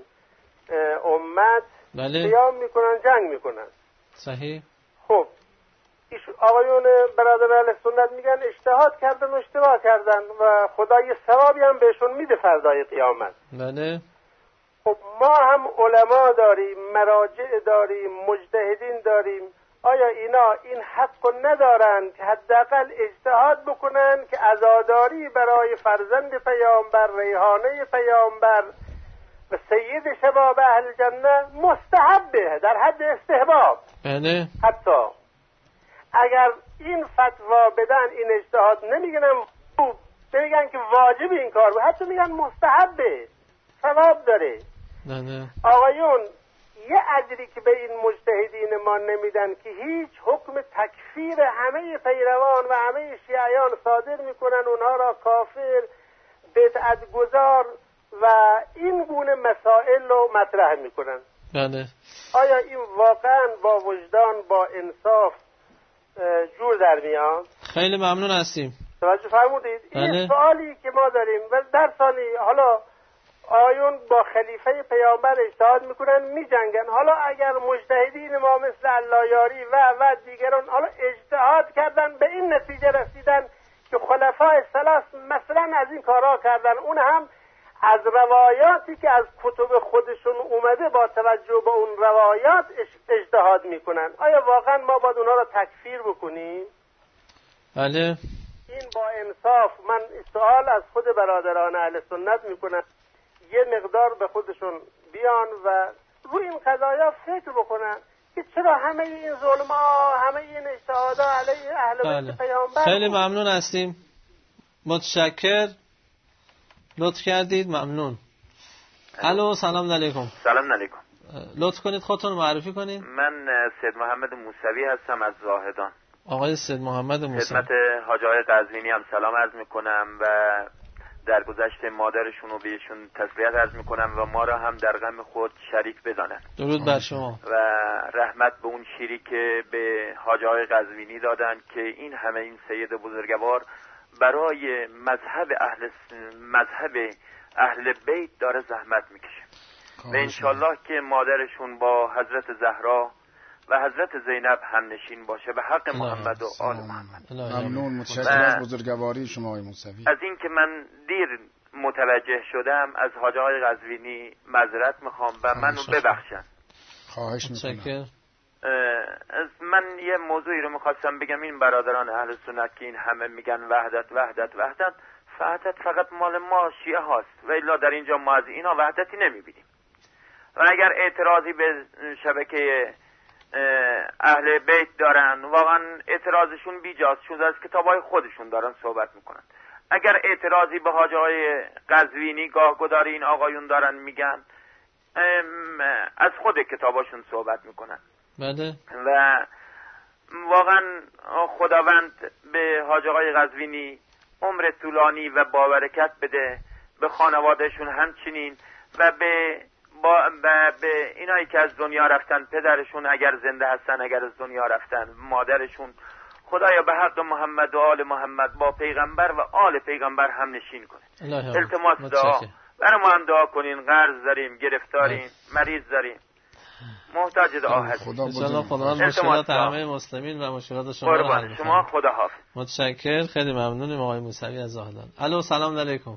امت بله. قیام میکنن، جنگ میکنن. صحیح. خب آقایون برادر اهل سنت میگن اجتهاد کردن و اشتباه کردن و خدا یه ثوابی هم بهشون میده فردای قیامت. بله. خب ما هم علما داریم، مراجع داریم، مجتهدین داریم، آیا اینا این حق ندارن که حداقل اجتهاد بکنن که عزاداری برای فرزند پیامبر، ریحانه پیامبر و سید شباب اهل جنه مستحبه، در حد استحباب. بله. حتی اگر این فتوا بدن، این اجتهاد نمیگن خوب، نمیگن که واجب این کار بود، حتی میگن مستحبه، ثواب داره. بله. آقایون یه اجری که به این مجتهدین ما نمیدن که هیچ حکم تکفیر همه پیروان و همه شیعیان صادر میکنن، اونها را کافر، بدعت گذار و این گونه مسائل رو مطرح میکنن. بله. آیا این واقعا با وجدان، با انصاف جور در میاد؟ خیلی ممنون هستیم. توجه فرمودید؟ بله. این سوالی که ما داریم و در ثانی حالا آیون با خلیفه پیامبر اجتهاد میکنن، میجنگن. حالا اگر مجتهدین ما مثل اللهیاری و و دیگران حالا اجتهاد کردن به این نتیجه رسیدن که خلفای ثلاث مثلا از این کارها کردن، اون هم از روایاتی که از کتب خودشون اومده با توجه به اون روایات اجتهاد میکنن، آیا واقعا ما باید اونها را تکفیر بکنیم؟ بله. این با انصاف من سوال از خود برادران اهل سنت میکنم، یه مقدار به خودشون بیان و روی این قضایا فکر بکنن که چرا همه این ظلم ها، همه این اجتهادها علیه اهل بیت بله. پیامبر. خیلی ممنون هستیم، متشکر، لطف کردید، ممنون. الو، سلام علیکم. سلام علیکم. لطف کنید خودتون معرفی کنید. من سید محمد موسوی هستم از زاهدان. آقای سید محمد موسوی، خدمت حاج آقای قزوینی هم سلام عرض میکنم و در گذشت مادرشون و بهشون تسلیت عرض میکنم و ما را هم در غم خود شریک بدانند. درود بر شما و رحمت به اون شیری که به حاج آقای قزوینی دادن که این همه این سید بزرگوار برای مذهب اهل مذهب اهل بیت داره زحمت میکشه و انشالله که مادرشون با حضرت زهرا و حضرت زینب هم نشین باشه به حق محمد و آل محمد. ممنون، متشکرم از بزرگواری شما آقای موسوی. از این که من دیر متوجه شدم از حاج آقای قزوینی معذرت میخوام و منو ببخشن. خواهش میکنم. از من یه موضوعی رو میخواستم بگم. این برادران اهل سنت که این همه میگن وحدت وحدت وحدت، وحدت فقط مال ما شیعه هاست و الا در اینجا ما از اینا وحدتی نمیبینیم. و اگر اعتراضی به شبکه اهل بیت دارن واقعا اعتراضشون بیجاست، چون از کتابای خودشون دارن صحبت میکنن. اگر اعتراضی به حاج آقای قزوینی گاه گداری این آقایون دارن میگن، از خود کتاباشون صحبت میکنن. بله. و واقعا خداوند به حاج آقای قزوینی عمر طولانی و بابرکت بده، به خانوادهشون همچنین و به با به اینایی که از دنیا رفتن، پدرشون اگر زنده هستن، اگر از دنیا رفتن، مادرشون، خدایا به حق محمد و آل محمد با پیغمبر و آل پیغمبر هم نشین کنه. التماس دعا برای ما هم دعا کنین. قرض داریم، گرفتاریم، مریض داریم، محتاج دعا هستیم. انشاءالله خداوند مشکلات همه مسلمین و مشکلات شما رو حل کنه. شما خدا حافظ. متشکر، خیلی ممنونیم آقای موسوی از زاهدان. الو، سلام علیکم.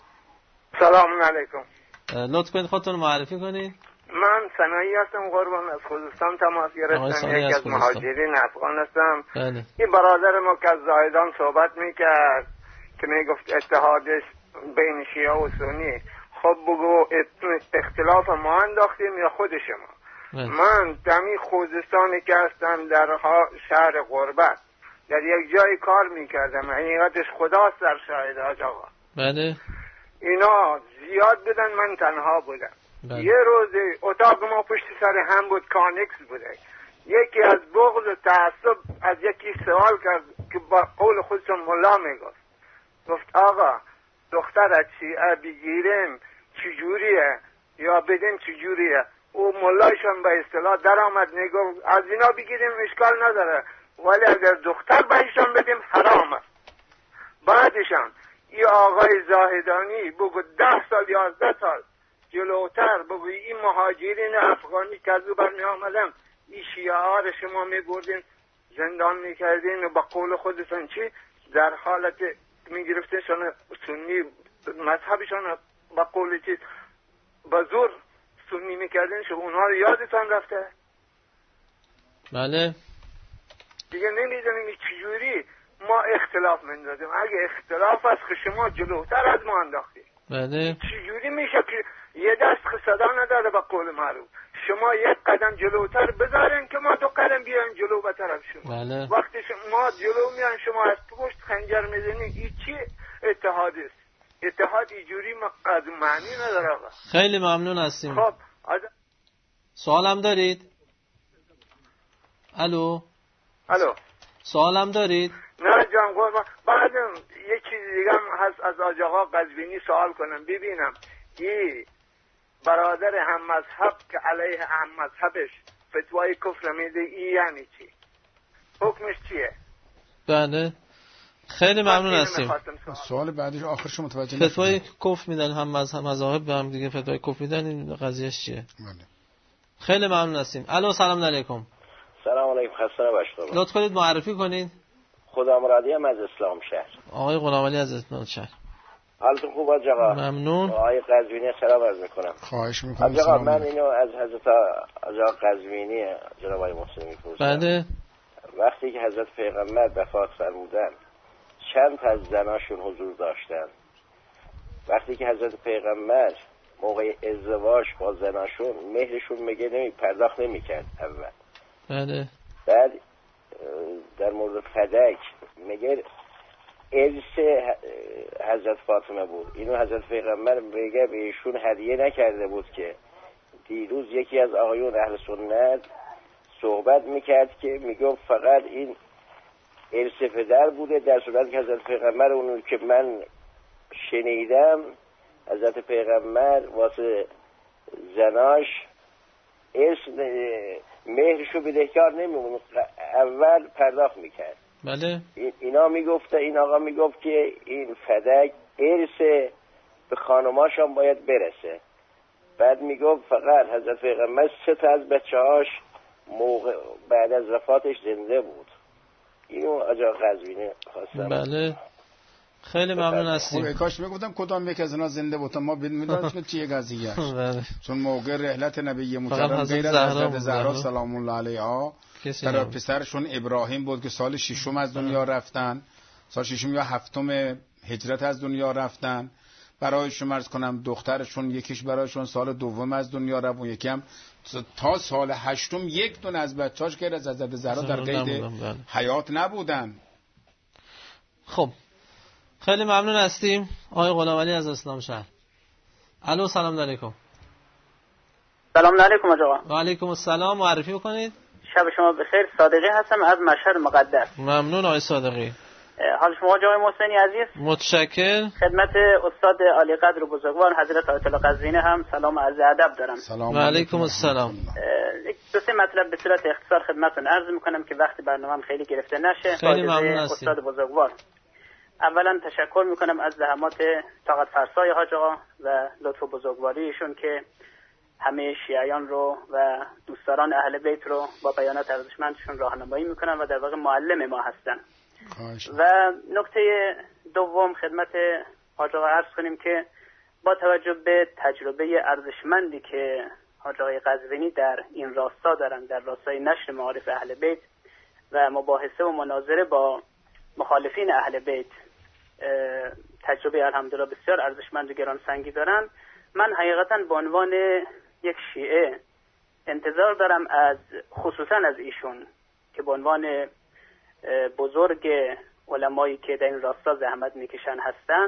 سلام علیکم. لطف کنید خودتون معرفی کنید. من سنایی هستم، قربان، از خوزستان تماس گرفتم. یکی از مهاجرین افغان هستم. بله. این برادر ما که از زاهدان صحبت میکرد که میگفت اتحادش بین شیعه و سنی، خب بگو اختلاف ما انداختیم یا خود شما؟ بله. من دمی خوزستانی که هستم در شهر غربت در یک جای کار میکردم، حقیقتش خداست در شاهد حاج آقا. بله. اینا زیاد بودن، من تنها بودم. بله. یه روز اتاق ما پشت سر هم بود، کانکس بوده. یکی از بغض و تعصب از یکی سوال کرد که با قول خودشون ملا میگفت، گفت آقا دختر شیعه بگیریم چجوریه یا بدیم چجوریه؟ او ملایشان به اصطلاح در آمد میگفت از اینا بگیریم اشکال نداره، ولی اگر دختر بهشان بدیم حرام است. بعدشان ای آقای زاهدانی بگو ده سال یازده سال جلوتر بگو این مهاجرین افغانی که از او برمی آمدن این شیعه ها رو شما می بردین زندان می کردین و با قول خودتون چی در حالت می گرفتنشان سنی مذهبشان با قول چی با زور سنی می کردین، شما اونها رو یادتان رفته؟ بله. دیگه نمیدونیم چجوری ما اختلاف مندازیم. اگه اختلاف است که شما جلوتر از ما انداختید. بله. چجوری میشه که یه دست صدا نداره به قول معروف، شما یک قدم جلوتر بذارین که ما دو قدم بیایم جلو به طرف شما. بله. وقتی ما جلو میان شما از پشت خنجر میزنید، این چی اتحاد است؟ اتحاد اینجوری از معنی نداره. خیلی ممنون هستیم. خب از... سوالم دارید؟ الو الو سوالم دارید؟ نه جان قربان. بعدم یه چیز دیگه هم هست، از حاج آقا قزوینی سوال کنم ببینم این برادر هم مذهب که علیه هم مذهبش فتوای کفر میده، این یعنی چی؟ حکمش چیه؟ بله خیلی ممنون هستیم. سوال بعدش آخرش متوجه نشدم. فتوای کفر میدن هم مذهب مذاهب به هم دیگه فتوای کفر میدن، این قضیهش چیه؟ بله. خیلی ممنون هستیم. الو سلام علیکم. سلام علیکم، خسته نباشید. لطف کنید معرفی کنید. خدا مرادی هم از اسلام شهر. آقای غلامعلی از اسلام شهر. حالتون خوب حاج آقا؟ ممنون. آقای قزوینی سلام عرض میکنم. خواهش میکنم. حاج آقا من اینو از حضرت حاج آقا قزوینی جناب آقای محسن میپرسم. بله. وقتی که حضرت پیغمبر وفات فرمودن چند تا از زناشون حضور داشتن؟ وقتی که حضرت پیغمبر موقع ازدواج با زناشون مهرشون میگه نمی پرداخت نمیکرد اول. بله. بعد در مورد فدک میگه ارث حضرت فاطمه بود، اینو حضرت پیغمبر میگه به ایشون هدیه نکرده بود. که دیروز یکی از آقایون اهل سنت صحبت میکرد که میگه فقط این ارث پدر بوده، در صورتی که حضرت پیغمبر اونو که من شنیدم حضرت پیغمبر واسه زناش ارث مهرشو بدهکار نمیمونه، اول پرداخت میکرد. بله. اینا میگفته، این آقا میگفت که این فدک ارث به خانماشان باید برسه. بعد میگفت فقط حضرت پیغمبر سه تا از بچه‌هاش موقع بعد از وفاتش زنده بود. اینو آقا قزوینی خواستم. بله خیلی ممنون هستیم. خب کاش میگفتم کدام یک از اینا زنده بود، ما میدونیم که چیه قضیه. بله. چون موقع رحلت نبی مکرم غیر از حضرت زهرا سلام الله علیها در پسرشون ابراهیم بود که سال ششم از دنیا رفتن، سال ششم یا هفتم هجرت از دنیا رفتن. برایشون عرض کنم دخترشون یکیش برایشون سال دوم از دنیا رفت و یکی هم تا سال هشتم یک دونه از بچه‌اش غیر از حضرت زهرا در قید حیات نبودن. خب خیلی ممنون هستیم آقای غلامعلی از اسلام شهر. الو سلام علیکم. سلام علیکم آقا. و علیکم السلام. معرفی بکنید. شب شما بخیر. صادقی هستم از مشهد مقدس. ممنون آقای صادقی. حال شما جناب محسنی عزیز؟ متشکر. خدمت استاد عالی قدر و بزرگوار حضرت آیت الله قزوینی هم سلام و عرض ادب دارم. سلام علیکم السلام. دو سه مطلب به صورت اختصار خدمتتون عرض میکنم که وقت برنامه‌ام خیلی گرفته نشه. خیلی ممنون هستم استاد بزرگوار. اولا تشکر میکنم از زحمات طاقت فرسای حاج آقا و لطف و بزرگواریشون که همه شیعیان رو و دوستداران اهل بیت رو با بیانات ارزشمندشون راهنمایی میکنن و در واقع معلم ما هستن. و نکته دوم خدمت حاج آقا عرض کنیم که با توجه به تجربه ارزشمندی که حاج آقای قزوینی در این راستا دارن، در راستای نشر معارف اهل بیت و مباحثه و مناظره با مخالفین اهل بیت، تجربه الحمدلله بسیار ارزشمند و گرانسنگی دارن، من حقیقتا به عنوان یک شیعه انتظار دارم از خصوصا از ایشون که به عنوان بزرگ علمایی که در این راستا زحمت میکشن هستن،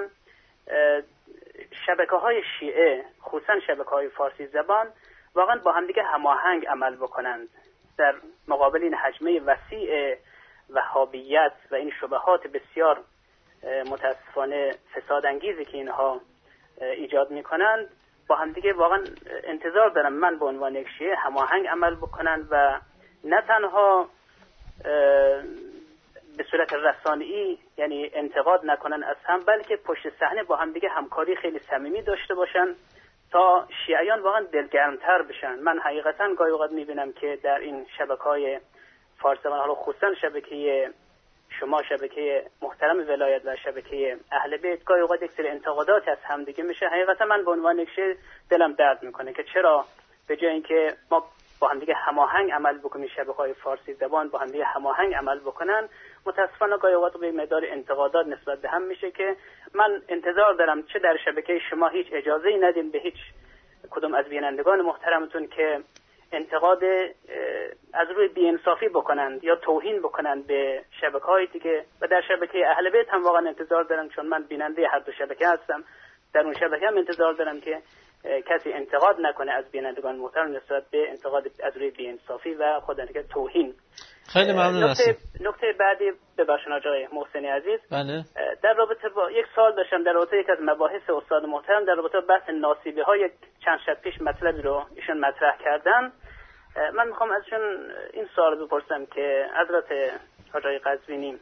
شبکه های شیعه خصوصا شبکه های فارسی زبان واقعا با همدیگه هماهنگ عمل بکنند در مقابل این حجمه وسیع وهابیت و این شبهات بسیار متاسفانه فساد انگیزی که اینها ایجاد میکنند. با همدیگه واقعا انتظار دارم من به عنوان یک شیعه هماهنگ عمل بکنند و نه تنها به صورت رسانه‌ای یعنی انتقاد نکنن از هم، بلکه پشت صحنه با هم دیگه همکاری خیلی صمیمی داشته باشن تا شیعیان واقعا دلگرمتر بشن. من حقیقتا گاهی اوقات میبینم که در این شبکه‌های فارسی زبان، حالا خصوصا شبکه شما، شبکه محترم ولایت و شبکه اهل بیت، گاهی اوقات یک سری انتقادات از هم دیگه میشه. حقیقتا من به عنوان یک شیعه دلم درد میکنه که چرا به جای اینکه ما با هم دیگه هماهنگ عمل بکنیم، شبکه‌های فارسی زبان با هم دیگه هماهنگ عمل بکنن، متاسفانه گاهی اوقات به مقدار انتقادات نسبت به هم میشه که من انتظار دارم چه در شبکه شما هیچ اجازه‌ای ندیم به هیچ کدوم از بینندگان محترمتون که انتقاد از روی بی‌انصافی بکنند یا توهین بکنند به شبکه‌های دیگه. و در شبکه اهل بیت هم واقعا انتظار دارم، چون من بیننده هر دو شبکه هستم، در اون شبکه هم انتظار دارم که کسی انتقاد نکنه از بینندگان محترم نسبت به انتقاد از روی بی‌انصافی و خودن که توهین. خیلی ممنون هستم. نکته بعدی ببخشید آقای محسنی عزیز، بله. در رابطه با یک سوال داشتم در رابطه یک از مباحث استاد محترم در رابطه با بحث ناصیبی ها. یک چند شب پیش مطلبی رو ایشون مطرح کردن. من میخوام ازشون این سوال بپرسم که حضرت حاج قزوینی،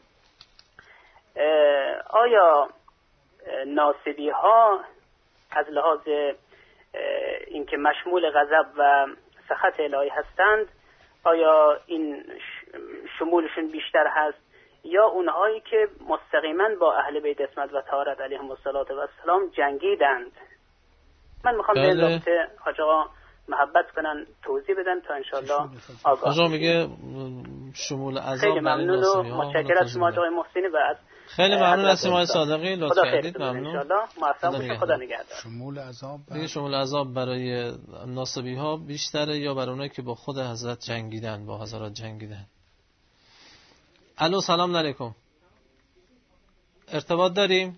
آیا ناصیبی ها از لحاظ اینکه مشمول غضب و سخط الهی هستند، آیا این شمولشون بیشتر هست یا اونهایی که مستقیما با اهل بیت عصمت و طهارت علیهم السلام جنگیدند؟ من میخوام به این رابطه حاج آقا محبت کنن توضیح بدن تا انشالله آگاه. حاج آقا میگه شمول عذاب. خیلی ممنون و متشکرم از شما آقای محسنی و از خیلی ممنون هستیم آقای صادقی، لطف کردید. ممنون. انشالله موفق باشید. خدا نگهدار. شمول عذاب دیگه شمول عذاب برای ناصبی ها بیشتره یا برای اونایی که با خود حضرت جنگیدن، با حضرات جنگیدن؟ الو سلام علیکم. ارتباط داریم؟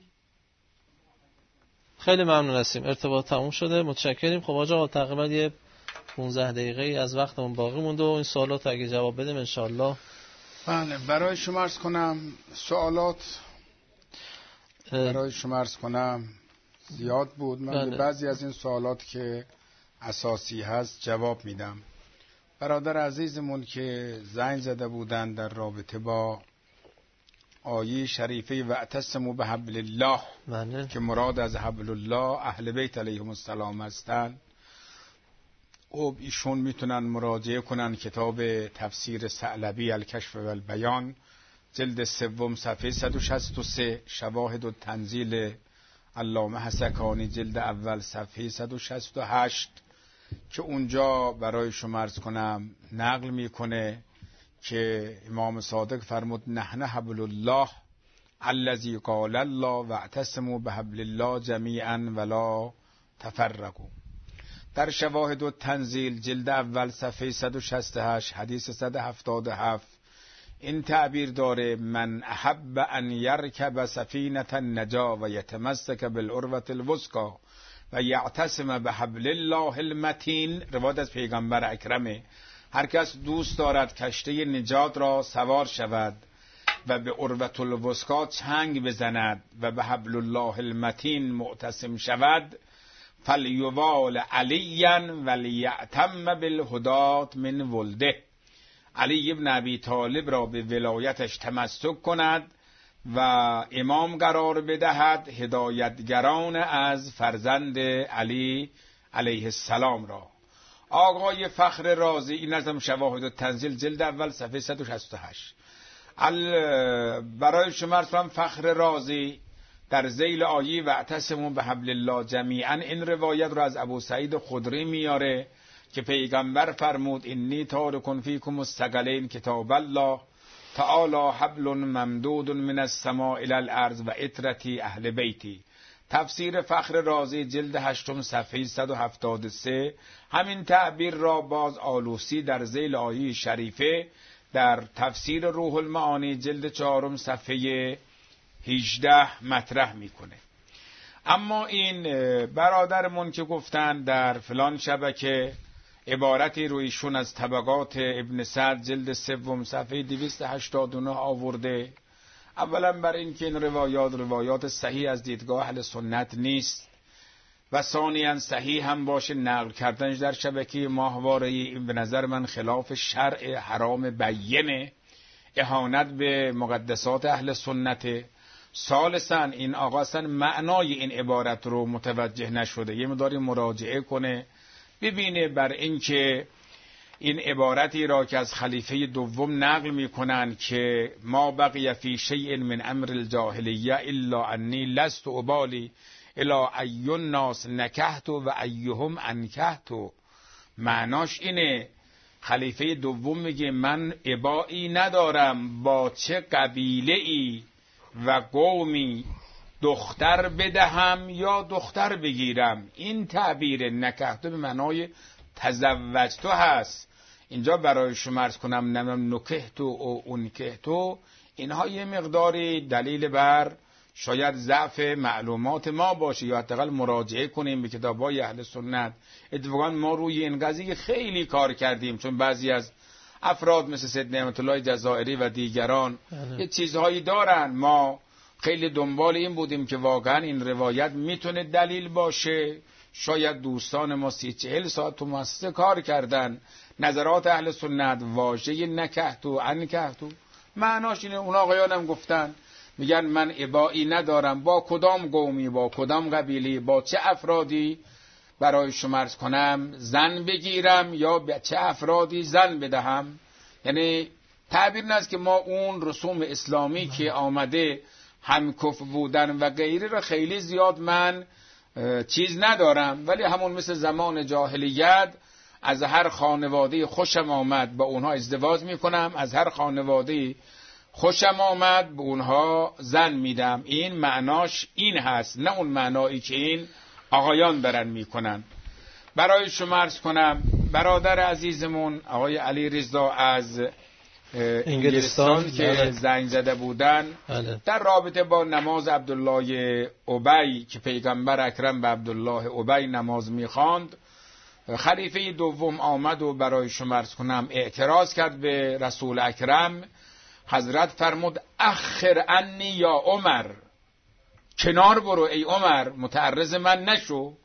خیلی ممنون هستیم. ارتباط تموم شده. متشکریم. خب آقا تقریبا یه پانزده دقیقه از وقتمون باقی مونده و این سوالات اگه جواب بدیم ان شاء الله. بله برای شما عرض کنم سوالات برای شما عرض کنم زیاد بود. من به بعضی از این سوالات که اساسی هست جواب میدم. برادر عزیزمون که زنگ زده بودن در رابطه با آیه شریفه واعتصموا بحبل الله بله. که مراد از حبل الله اهل بیت علیهم السلام هستند. خب ایشون میتونن مراجعه کنن کتاب تفسیر ثعلبی الکشف و البیان جلد سوم صفحه صد و شصت و سه، شواهد التنزیل علامه حسکانی جلد اول صفحه صد و شصت و هشت که اونجا برای شما عرض کنم نقل میکنه که امام صادق فرمود نحن حبل الله الذی قال الله واعتصموا بحبل الله جمیعا ولا تفرقوا. در شواهد التنزیل جلد اول صفحه صد و شصت و هشت حدیث صد و هفتاد و هفت این تعبیر داره من احب ان یرکب سفینة النجا و یتمسک بالعروة الوثقی و یعتصم بحبل الله المتین، روایت از پیغمبر اکرمه. هر کس دوست دارد کشتی نجات را سوار شود و به عروة الوثقی چنگ بزند و به حبل الله المتین معتصم شود فلیوال علیا ولیعتم بالهدات من ولده، علی ابن ابی طالب را به ولایتش تمسک کند و امام قرار بدهد هدایتگران از فرزند علی علیه السلام را. آقای فخر رازی این نظم شواهد التنزیل جلد اول صفحه صد و شصت و هشت برای شما ارسلم فخر رازی در ذیل آیه واعتصموا بحبل الله جمیعا این روایت را از ابو سعید خدری میاره که پیغمبر فرمود انی تارک فیکم الثقلین کتاب الله تعالی حبل ممدود من السماء الی الارض و عترتی اهل بیتی. تفسیر فخر رازی جلد هشتم صفحه صد و هفتاد و سه همین تعبیر را باز آلوسی در ذیل آیه شریفه در تفسیر روح المعانی جلد چهارم صفحه هجده مطرح میکنه. اما این برادرمون که گفتن در فلان شبکه عبارتی رویشون از طبقات ابن سعد جلد سوم صفحه دویست و هشتاد و نه آورده، اولا بر این که این روایات روایات صحیح از دیدگاه اهل سنت نیست و ثانیاً صحیح هم باشه نقل کردنش در شبکه ماهواره این به نظر من خلاف شرع حرام بیینه، اهانت به مقدسات اهل سنت. ثالثاً این آقا اصلا معنای این عبارت رو متوجه نشده، یه مقداری مراجعه کنه ببینه بر این که این عبارتی را که از خلیفه دوم نقل میکنن که ما بقی فی شیء من امر الجاهلیه الا انی لست ابالی الا ای الناس نکحت و ایهم انکحت، معناش اینه خلیفه دوم میگه من ابایی ندارم با چه قبیله ای و قومی دختر بدهم یا دختر بگیرم. این تعبیر نکحتو به معنای تزوجتو هست. اینجا برای شما عرض کنم نمیم نکحتو و اونکحتو، اینها یه مقداری دلیل بر شاید ضعف معلومات ما باشه یا حداقل مراجعه کنیم به کتاب‌های اهل سنت. اتفاقا ما روی این قضیه خیلی کار کردیم، چون بعضی از افراد مثل سید نعمت الله جزائری و دیگران یه چیزهایی دارن، ما خیلی دنبال این بودیم که واقعا این روایت میتونه دلیل باشه. شاید دوستان ما سی چهل ساعت تو مؤسسه کار کردن، نظرات اهل سنت واژه نکحتو انکحتو معناش اینه. اون آقایان هم گفتن میگن من ابایی ندارم با کدام قومی با کدام قبیله با چه افرادی برای شما عرض کنم زن بگیرم یا به چه افرادی زن بدهم. یعنی تعبیر نیست که ما اون رسوم اسلامی که آمده هم کفر بودن و غیره را خیلی زیاد من چیز ندارم، ولی همون مثل زمان جاهلیت از هر خانواده خوشم آمد با اونها ازدواج میکنم، از هر خانواده خوشم آمد به اونها زن میدم. این معناش این هست، نه اون معنایی که این آقایان برن میکنن. برای شما عرض کنم برادر عزیزمون آقای علی رضا از انگلستان که زنگ زده بودن در رابطه با نماز عبدالله ابی که پیغمبر اکرم به عبدالله ابی نماز میخواند، خلیفه دوم آمد و برای شما عرض کنم اعتراض کرد به رسول اکرم. حضرت فرمود اخر عنی یا عمر، کنار برو ای عمر، متعرض من نشو.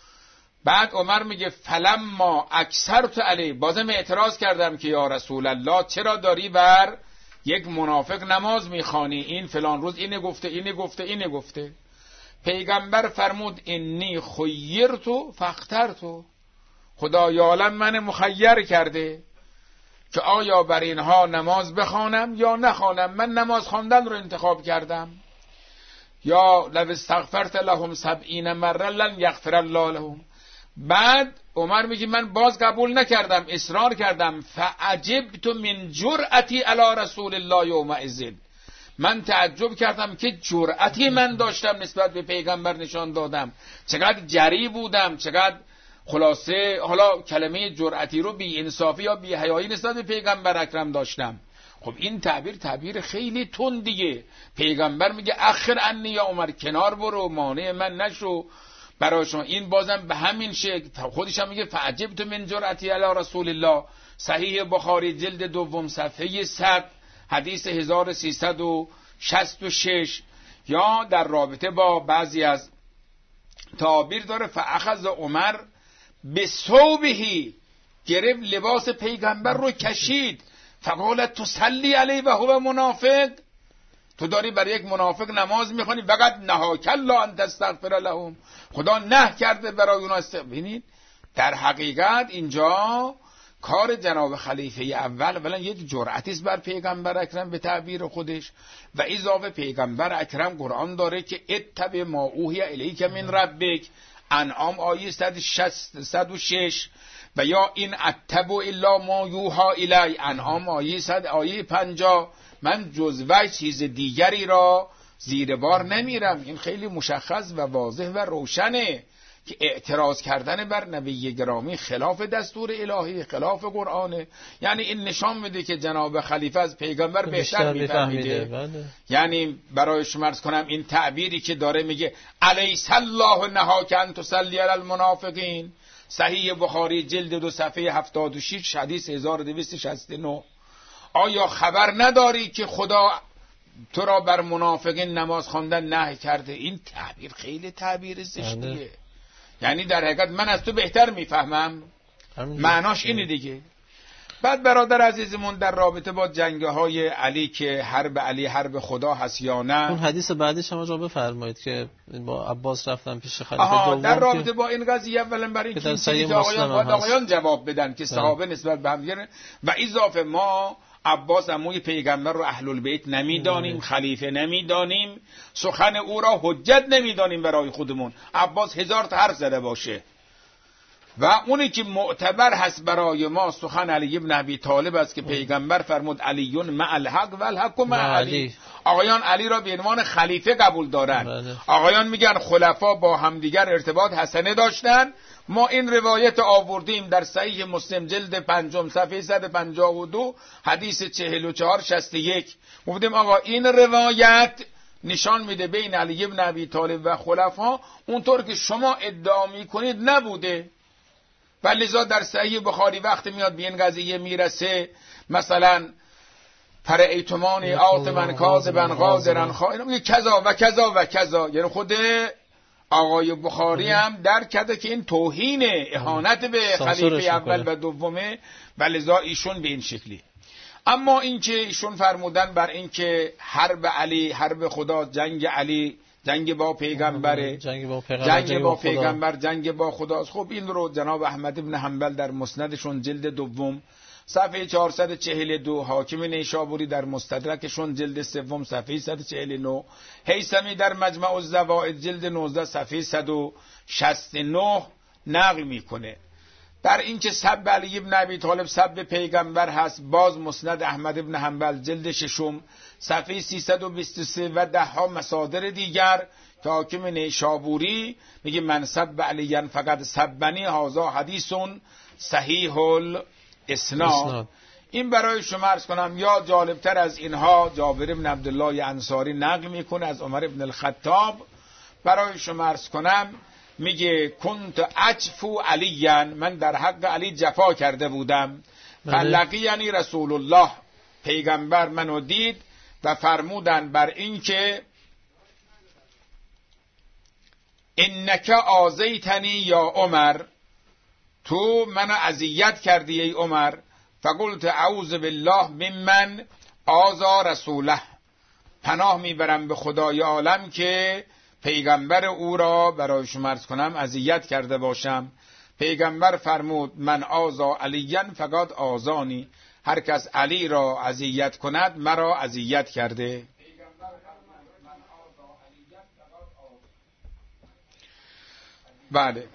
بعد عمر میگه فلما اکثرت علی، بازم اعتراض کردم که یا رسول الله چرا داری بر یک منافق نماز میخوانی، این فلان روز اینه گفته اینه گفته اینه گفته. پیغمبر فرمود انی خیرتو فاخترتو، خدای عالم من مخیر کرده که آیا بر اینها نماز بخوانم یا نخوانم. من نماز خواندن رو انتخاب کردم. یا لو استغفرت لهم سبعین مره لن یغفر الله لهم. بعد عمر میگه من باز قبول نکردم، اصرار کردم. فعجبت من جرأتی علی رسول الله یومئذ، من تعجب کردم که جرأتی من داشتم نسبت به پیغمبر نشان دادم، چقدر جری بودم، چقدر خلاصه حالا کلمه جرأتی رو بی انصافی یا بی حیایی نسبت به پیغمبر اکرم داشتم. خب این تعبیر تعبیر خیلی تندیه. پیغمبر میگه اخر انی یا عمر، کنار برو، مانع من نشو برای شما. این بازم به همین شکل خودش هم میگه فعجبت من جرأتی علی رسول الله. صحیح بخاری جلد دوم صفحه صد حدیث هزار و سیصد و شصت و شش. یا در رابطه با بعضی از تعابیر داره فاخذ عمر به ثوبهی، گرفت لباس پیغمبر رو کشید، فقال تصلی علیه و هو منافق، تو داری برای یک منافق نماز میخونی، فقط نهاک الله ان تستغفر لهم، خدا نه کرده برای اونها استغفار. ببینید در حقیقت اینجا کار جناب خلیفه اول اولا یک جرأتی است بر پیغمبر اکرم به تعبیر خودش، و اضافه پیغمبر اکرم قرآن داره که اتبع ما اوحی الیک من ربک، انعام آیه صد و شش، و یا این اتبع الا ما یوحی الی، انعام آیه صد آیه پنجاه، من جزوه چیز دیگری را زیر بار نمیرم. این خیلی مشخص و واضح و روشنه که اعتراض کردن بر نبی گرامی خلاف دستور الهی، خلاف قرآنه. یعنی این نشان میده که جناب خلیفه از پیغمبر بهتر میفهمیده. یعنی برای شما عرض کنم این تعبیری که داره میگه الیس الله نهاک ان تصلی علی المنافقین، صحیح بخاری جلد دو صفحه هفتاد و شش حدیث هزار و دویست و شصت و نه، آیا خبر نداری که خدا تو را بر منافقین نماز خواندن نهی کرده؟ این تعبیر خیلی تعبیر زشتیه. یعنی در حقیقت من از تو بهتر میفهمم، معناش اینه دیگه. بعد برادر عزیزمون در رابطه با جنگ های علی که حرب علی حرب خدا هست یا نه، اون حدیث بعدی شما را بفرمایید که با عباس رفتن پیش خلیفه دوم. در رابطه با این قضیه اولا برای این که آقایان باید آقایان جواب بدن که صحابه نسبت به هم دیگه، و اضافه ما عباس عموی پیغمبر رو اهل البیت نمیدانیم، خلیفه نمیدانیم، سخن او را حجت نمیدانیم برای خودمون. عباس هزار تا حرف زده باشه و اونی که معتبر هست برای ما سخن علی ابن ابی طالب است که پیغمبر فرمود علی مع الحق و الحق مع علی. آقایان علی را به عنوان خلیفه قبول دارن. آقایان میگن خلفا با همدیگر ارتباط حسنه داشتن. ما این روایت آوردیم در صحیح مسلم جلد پنجم صفحه صد و پنجاه و دو حدیث چهل و چهار شصت و یک. گفتیم آقا این روایت نشان میده بین علی ابن ابی طالب و خلفا اونطور که شما ادعا میکنید نبوده. و لذا در صحیح بخاری وقت میاد به این قضیه میرسه مثلا فرعیتمان آتمن کاذبن غادرن خائن کذا و کذا و کذا، یعنی خود آقای بخاری هم درک کرده که این توهین اهانت به خلیفه اول و دومه و لذا ایشون به این شکلی. اما این که ایشون فرمودن بر این که حرب علی حرب خدا، جنگ علی جنگ با پیغمبره، جنگ با پیغمبر، جنگ با پیغمبر جنگ با خداست. خب این رو جناب احمد ابن حنبل در مسندشون جلد دوم صفحه چهارصد و چهل و دو، حاکم نیشابوری در مستدرکشون جلد سوم صفحه صد و چهل و نه، هیثمی در مجمع الزوائد جلد نوزده صفحه صد و شصت و نه نقل میکنه. در این که سب علی ابن ابی طالب سب پیغمبر هست، باز مسند احمد ابن حنبل جلد ششم صفحه سیصد و بیست و سه و ده ها مصادر دیگر که حاکم نیشابوری میگه من سب علیان فقط سبنی هازا حدیثون صحیح الاسناد. این برای شما عرض کنم. یا جالبتر از اینها جابر ابن عبدالله انصاری نقل میکنه از عمر ابن الخطاب، برای شما عرض کنم میگه کنت اجفو علیان، من در حق علی جفا کرده بودم. فلقیانی رسول الله، پیغمبر منو دید و فرمودن بر این که انک آذیتنی یا عمر، تو منو اذیت کردی ای عمر. فقلت اعوذ بالله ممن آذا رسوله، پناه میبرم به خدای عالم که پیغمبر او را برای شما عرض کنم اذیت کرده باشم. پیغمبر فرمود من آذا علیاً فقط آذانی، هر کس علی را اذیت کند مرا اذیت کرده. بله.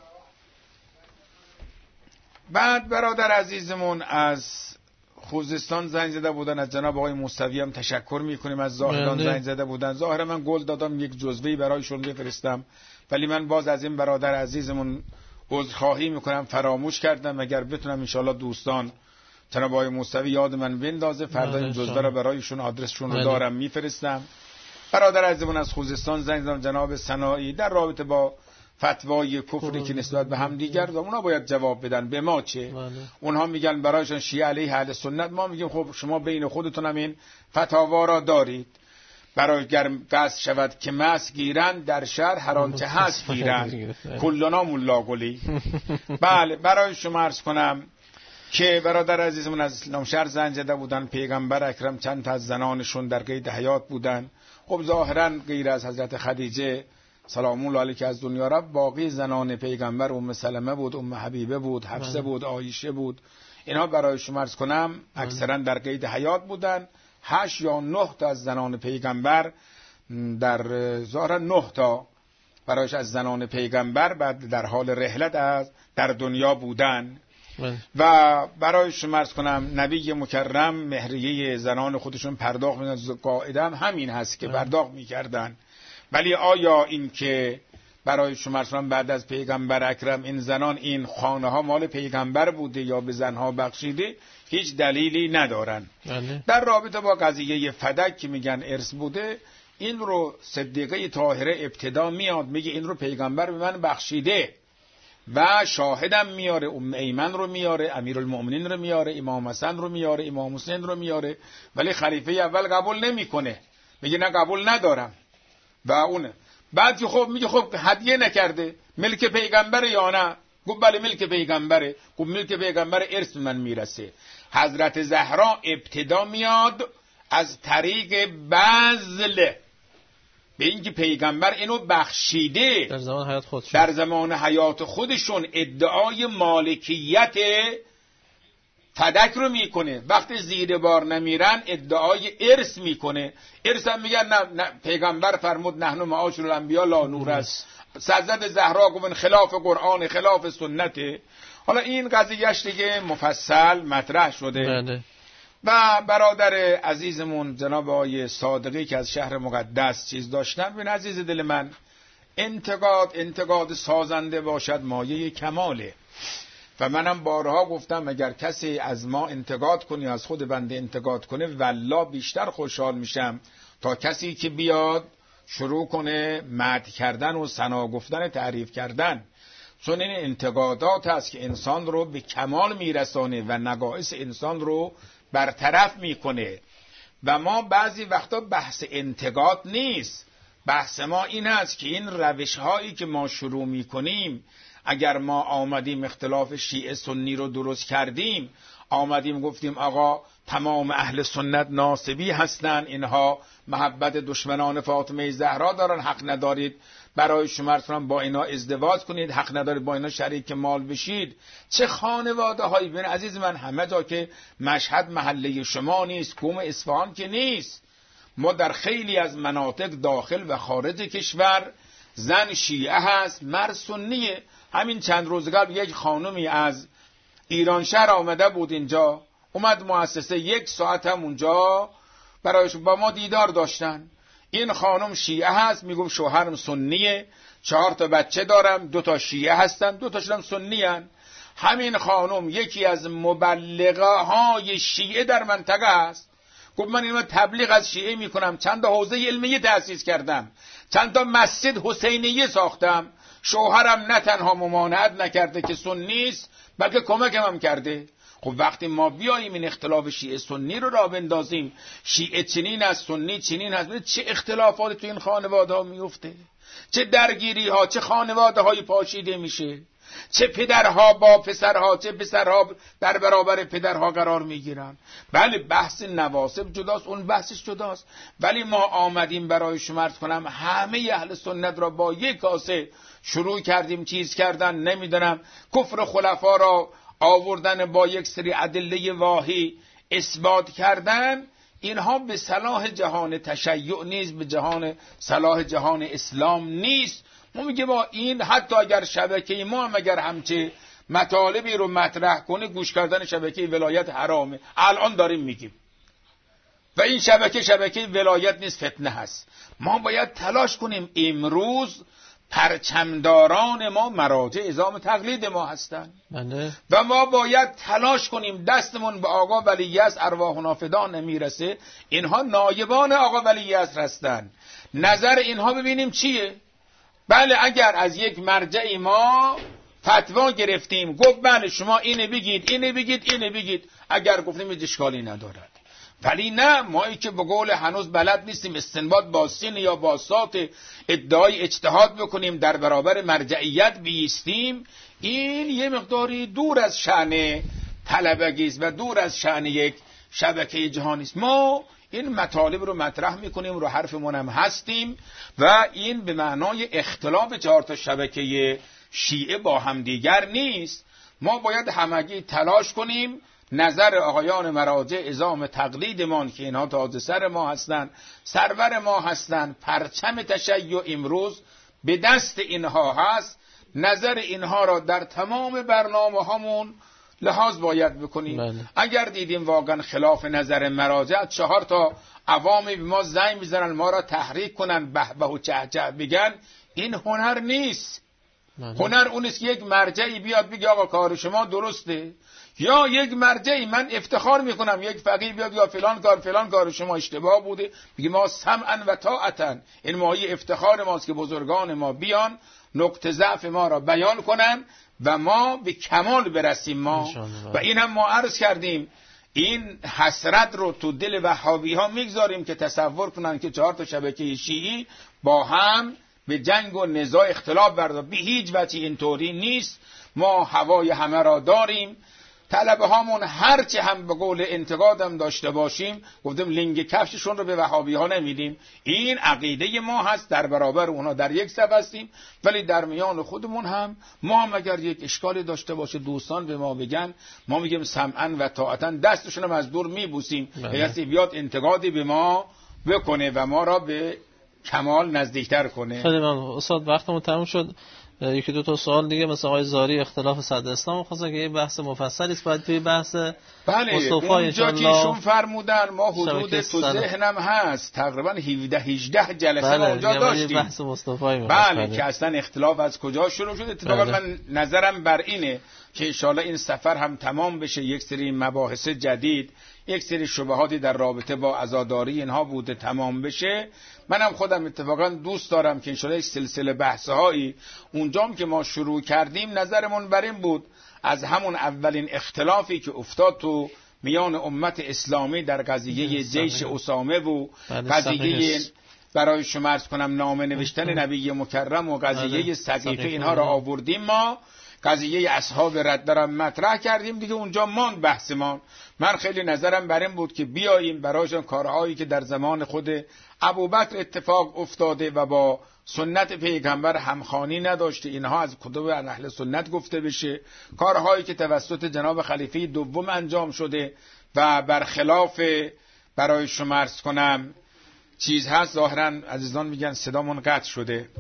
بعد برادر عزیزمون از خوزستان زنگ زده بودن، از جناب آقای موسوی هم تشکر میکنیم، از زاهدان زنگ زده بودن. ظاهرا من گل دادم یک جزوه‌ای برایشون بفرستم، ولی من باز از این برادر عزیزمون عذرخواهی میکنم، فراموش کردم. اگر بتونم انشالله دوستان جناب آقای موسوی یاد من بندازه، فردا این جزوه را برایشون آدرسشون رو دارم میفرستم. برادر عزیزمون از خوزستان زنگ زدن، جناب سنایی، در رابطه با فتوای کفری که نسبت به هم دیگر دارن، اونا باید جواب بدن، به ما چه؟ بله. اونها میگن برایشان شیعه علیه اهل سنت، ما میگیم خب شما بین خودتون هم این فتاوا را دارید. برای گرم قصد شود که مس گیرند در شهر هر آنچه هست گیرند، کلنا ملا گلی. بله. برای شما عرض کنم که برادر عزیزمون از اسلام شهر زنگ زده بودن، پیغمبر اکرم چند تا از زنانشون در قید حیات بودن. خب ظاهرا غیر از حضرت خدیجه سلام الله علیها که از دنیا رفت، باقی زنان پیغمبر ام سلمه بود، ام حبیبه بود، حفصه بود، عایشه بود. اینها برای شما عرض کنم اکثرا در قید حیات بودن. هشت یا نه تا از زنان پیغمبر در ظاهر نه تا برایش از زنان پیغمبر بعد در حال رحلت از در دنیا بودن. و برای شما عرض کنم نبی مکرم مهریه زنان خودشون پرداخت می‌کردن، قاعده هم همین هست که پرداخت می‌کردن. ولی آیا این که برای شما عرض کنم بعد از پیغمبر اکرم این زنان این خانه ها مال پیغمبر بوده یا به زنها بخشیده، هیچ دلیلی ندارن. بله. در رابطه با قضیه فدک که میگن ارث بوده، این رو صدیقه طاهره ابتدا میاد میگه این رو پیغمبر به من بخشیده و شاهدم میاره، ام ایمن رو میاره، امیرالمؤمنین رو میاره، امام حسن رو میاره، امام حسین رو میاره، ولی خلیفه اول قبول نمیکنه، میگه نه قبول ندارم. و اونه بعد که خب میگه خب هدیه نکرده، ملک پیغمبر یا نه؟ گفت بله ملک پیغمبره. گفت ملک پیغمبر ارث من میرسه. حضرت زهرا ابتدا میاد از طریق بذل به اینکه پیغمبر اینو بخشیده، در زمان حیات خودشون در زمان حیات خودشون ادعای مالکیت فدک رو میکنه. وقتی زیر بار نمیرن ادعای ارث میکنه. ارث هم میگن نه, نه پیغمبر فرمود نحن معاشر الانبیاء لا نور است. سرزد زهرا گفت خلاف قرآن، خلاف سنته. حالا این قضیهش دیگه مفصل مطرح شده. بله. و برادر عزیزمون جناب آقای صادقی که از شهر مقدس چیز داشتن، ببین عزیز دل من، انتقاد انتقاد سازنده باشد مایه کماله. و منم بارها گفتم اگر کسی از ما انتقاد کنی، از خود بنده انتقاد کنه، والله بیشتر خوشحال میشم تا کسی که بیاد شروع کنه مدح کردن و ثنا گفتن، تعریف کردن. چون این انتقادات هست که انسان رو به کمال میرسانه و نقائص انسان رو برطرف میکنه. و ما بعضی وقتا بحث انتقاد نیست، بحث ما این است که این روش هایی که ما شروع میکنیم، اگر ما آمدیم اختلاف شیعه سنی رو درست کردیم، آمدیم گفتیم آقا تمام اهل سنت ناصبی هستن، اینها محبت دشمنان فاطمه زهرا دارن، حق ندارید برای شما با اینا ازدواج کنید، حق ندارید با اینا شریک مال بشید. چه خانواده هایی بین عزیز من، همه جا که مشهد محله شما نیست، کوم اصفهان که نیست. ما در خیلی از مناطق داخل و خارج کشور زن شیعه هست، مرد سنیه. همین چند روز قبل یک خانمی از ایران شهر آمده بود اینجا، اومد مؤسسه، یک ساعت هم اونجا برایش با ما دیدار داشتن. این خانم شیعه هست، میگم شوهرم سنیه، چهار تا بچه دارم، دو تا شیعه هستن، دو تاشون هم سنی هستن. همین خانم یکی از مبلغه های شیعه در منطقه است. گفت من اینو تبلیغ از شیعه میکنم، چند تا حوزه علمیه تأسیس کردم، چند تا مسجد حسینیه ساختم، شوهرم نه تنها ممانعت نکرده که سنی است، بلکه کمکم هم کرده. خب وقتی ما بیاییم این اختلاف شیعه سنی رو راه بندازیم، شیعه چنین از سنی چنین هست، چه اختلافات تو این خانواده ها میفته، چه درگیری ها، چه خانواده های پاشیده میشه. چه پدرها با پسرها، چه پسرها در برابر پدرها قرار میگیرن. بله بحث نواسب جداست، اون بحثش جداست، ولی ما آمدیم برای شما عرض کنم همه اهل سنت را با یک کاسه شروع کردیم چیز کردن، نمیدونم کفر خلفا را آوردن با یک سری ادله واهی اثبات کردن. اینها به صلاح جهان تشیع نیست، به جهان صلاح جهان اسلام نیست. ما میگه با این حتی اگر شبکه ما هم اگر همچه مطالبی رو مطرح کنه، گوش کردن شبکه ولایت حرامه، الان داریم میگیم، و این شبکه شبکه ولایت نیست، فتنه هست. ما باید تلاش کنیم. امروز پرچمداران ما مراجع اعظام تقلید ما هستند و ما باید تلاش کنیم دستمون به آقا ولیعصر ارواحنا فدا نمیرسه، اینها نایبان آقا ولیعصر هستند، نظر اینها ببینیم چیه. بله اگر از یک مرجعی ما فتوا گرفتیم گفت بله شما اینه بگید اینه بگید اینه بگید، اگر گفتیم هیچ اشکالی ندارد. ولی نه، ما که به قول هنوز بلد نیستیم استنباط با سین یا با سات ادعای اجتهاد بکنیم در برابر مرجعیت بیستیم، این یه مقداری دور از شأن طلبگی است و دور از شأن یک شبکه جهانی است. ما این مطالب رو مطرح میکنیم، رو حرفمون هم هستیم و این به معنای اختلاف چهار تا شبکه شیعه با هم دیگر نیست. ما باید همگی تلاش کنیم نظر آقایان مراجع اعظام تقلیدمان که اینها تازه سر ما هستند، سرور ما هستند، پرچم تشیع امروز به دست اینها هست، نظر اینها را در تمام برنامه هامون لحاظ باید بکنیم. بله. اگر دیدیم واقعا خلاف نظر مراجع، چهار تا عوامی به ما زنگ میزنن ما را تحریک کنن، به به و چه چه بگن، این هنر نیست. بله. هنر اون است که یک مرجعی بیاد بگه آقا کار شما درسته، یا یک مرجعی، من افتخار میکنم یک فقیه بیاد یا فلان کار فلان کار شما اشتباه بوده، بگه ما سمعا و طاعتا، این ماهی افتخار ماست که بزرگان ما بیان نقطه ضعف ما را بیان کنن و ما به کمال برسیم ما. و این هم ما عرض کردیم این حسرت رو تو دل وهابی ها میگذاریم که تصور کنن که چهار تا شبکه شیعی با هم به جنگ و نزاع اختلاف بردار. به هیچ وجه اینطوری نیست. ما هوای همه را داریم. طلبه هامون هرچه هم به قول انتقادم داشته باشیم، گفتم لنگ کفششون رو به وهابی ها نمیدیم. این عقیده ما هست، در برابر اونا در یک صف هستیم، ولی در میان خودمون هم ما هم اگر یک اشکالی داشته باشه دوستان به ما بگن، ما میگیم سمعا و طاعتا، دستشون هم از دور میبوسیم. یعنی بیاد انتقادی به ما بکنه و ما را به کمال نزدیکتر کنه. خیلی ممنون استاد، وقتمون تموم شد. یکی دو تا سوال دیگه مثلا آقای زاری اختلاف صدر اسلام خواستن که یه بحث مفصلی است، باید توی بحث بله مصطفی اونجا که ایشون فرمودن ما حدود تو ذهنم هست تقریبا هفده هجده جلسه بله، ما اونجا داشتیم. بحث مصطفی بله که اصلا اختلاف از کجا شروع شد. اتفاقا بله. من نظرم بر اینه که انشالله این سفر هم تمام بشه، یک سری مباحث جدید، یک سری شبهاتی در رابطه با عزاداری اینها بوده تمام بشه. منم خودم اتفاقا دوست دارم که انشالله یک سلسله بحث‌هایی اونجام که ما شروع کردیم نظرمون بر این بود از همون اولین اختلافی که افتاد تو میان امت اسلامی در قضیه جیش اسامه و قضیه برای شما عرض کنم نامه نوشتن نبی مکرم و قضیه سقیفه اینها را آوردیم، ما قضیه اصحاب رد را مطرح کردیم دیگه، اونجا ماند بحثمان. من خیلی نظرم بر این بود که بیاییم برایشان کارهایی که در زمان خود ابوبکر اتفاق افتاده و با سنت پیغمبر همخوانی نداشته، اینها از کتب اهل سنت گفته بشه، کارهایی که توسط جناب خلیفه دوم انجام شده و برخلاف برای شما عرض کنم چیز هست. ظاهرا عزیزان میگن صدامون قطع شده،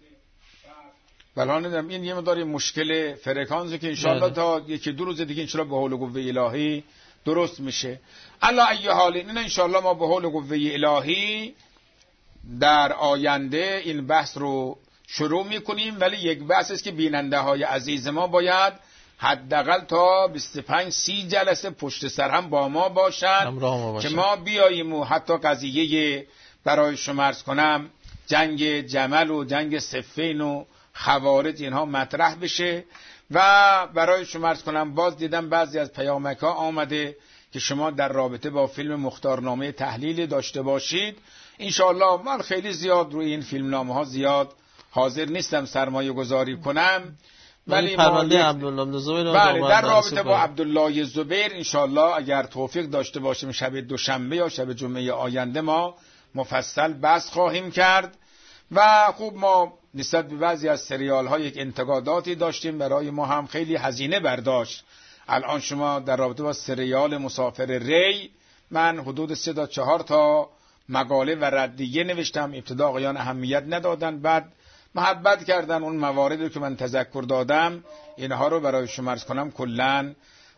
بلان ندارم این یه مداری مشکل فرکانسه که انشاءالله تا یکی دو روز دیگه انشاءالله به حول و قوه الهی درست میشه. الله ای حال این انشاءالله ما به حول و قوه الهی در آینده این بحث رو شروع میکنیم، ولی یک بحث است که بیننده های عزیز ما باید حداقل تا بیست و پنج سی جلسه پشت سر هم با ما باشن ما که ما بیاییم و حتی قضیه برای شما عرض کنم جنگ جمل و جنگ صفین و خوارج اینها مطرح بشه. و برای شما عرض کنم باز دیدم بعضی از پیامک ها آمده که شما در رابطه با فیلم مختارنامه تحلیلی داشته باشید. انشاءالله من خیلی زیاد روی این فیلمنامه ها زیاد حاضر نیستم سرمایه گذاری کنم، ولی پرونده عبدالله بن زبیر بله در رابطه با عبدالله زبیر انشالله اگر توفیق داشته باشیم شب دوشنبه یا شب جمعه آینده ما مفصل بحث خواهیم کرد. و خوب ما نسبت به بعضی از سریال ها یک انتقاداتی داشتیم، برای ما هم خیلی هزینه برداشت. الان شما در رابطه با سریال مسافر ری من حدود سه تا چهار تا مقاله و ردیه نوشتم. ابتدا آقایان اهمیت ندادن، بعد محبت کردن اون مواردی که من تذکر دادم اینها رو برای شما عرض کنم کلاً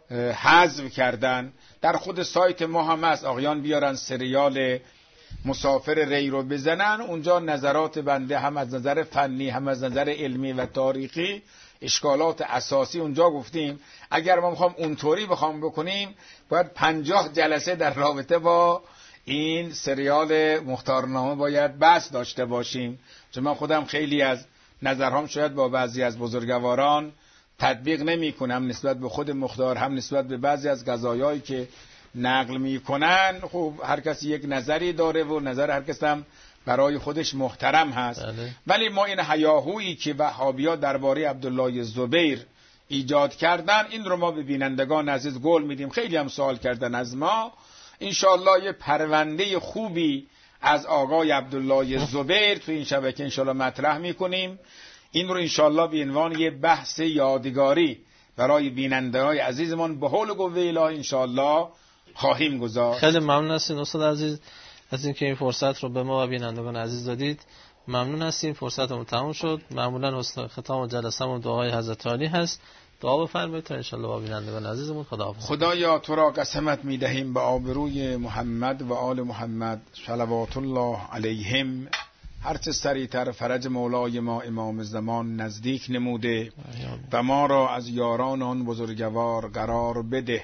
حذف کردن. در خود سایت ما هم هست، آقایان بیارن سریال مسافر ری رو بزنن، اونجا نظرات بنده هم از نظر فنی هم از نظر علمی و تاریخی اشکالات اساسی اونجا گفتیم. اگر ما میخوام اونطوری بخوام بکنیم باید پنجاه جلسه در رابطه با این سریال مختارنامه باید بحث داشته باشیم، چون من خودم خیلی از نظرهام شاید با بعضی از بزرگواران تطبیق نمی کنم نسبت به خود مختار، هم نسبت به بعضی از قضایایی که نقل میکنن. خب هر کسی یک نظری داره و نظر هر کس هم برای خودش محترم هست. بله. ولی ما این هیاهویی که وهابی‌ها درباره عبدالله زبیر ایجاد کردن این رو ما به بینندگان عزیز قول میدیم. خیلی هم سوال کردن از ما، انشالله یه پرونده خوبی از آقای عبدالله زبیر تو این شبکه انشالله مطرح میکنیم. این رو انشالله به عنوان یه بحث یادگاری برای بینندگان عزیزمان به حول قوه الهی انشالله خواهیم گذاشت. خیلی ممنون هستین استاد عزیز از اینکه این فرصت رو به ما و بینندگان عزیز دادید. ممنون هستیم. فرصتمون تموم شد. معمولا ختام جلسه‌مون دعای حضرت علی هست. دعا بفرمایید تا انشالله با بینندگان عزیزمون خداحافظ. خدایا تو را قسمت می‌دهیم به آبروی محمد و آل محمد صلوات الله علیهم، هرچه سریعتر فرج مولای ما امام زمان نزدیک نموده و ما را از یاران آن بزرگوار قرار بده.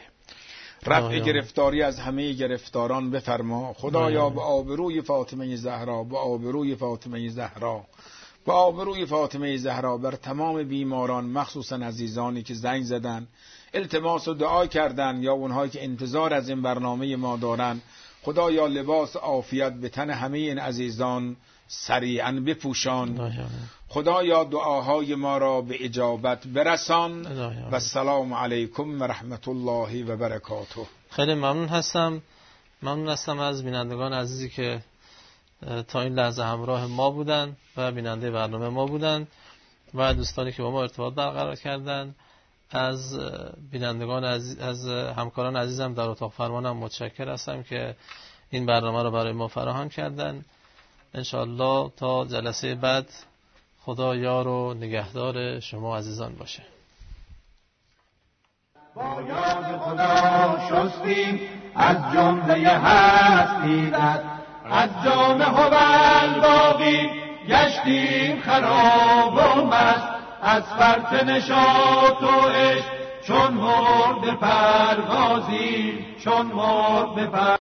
رفع گرفتاری از همه گرفتاران بفرما. خدایا به آبروی فاطمه زهرا، به آبروی فاطمه زهرا، به آبروی فاطمه زهرا بر تمام بیماران، مخصوصا عزیزانی که زنگ زدن التماس و دعا کردن یا اونهایی که انتظار از این برنامه ما دارن، خدایا لباس عافیت به تن همه این عزیزان سریعا بپوشان. خدایا دعاهای ما را به اجابت برسان. و السلام علیکم و رحمت الله و برکاته. خیلی ممنون هستم. ممنون هستم از بینندگان عزیزی که تا این لحظه همراه ما بودن و بیننده برنامه ما بودن و دوستانی که با ما ارتباط برقرار کردن. از بینندگان عزیز، از همکاران عزیزم در اتاق فرمانم متشکر هستم که این برنامه رو برای ما فراهم کردن. انشاءالله تا جلسه بعد خدا یار و نگهدار شما عزیزان باشه. با یاد خدا شستیم از جمله هستیدت، از جام هوال باقی گشتیم خراب و مست، از فرط نشاط و عشق چون مرد پروازی، چون مرد پر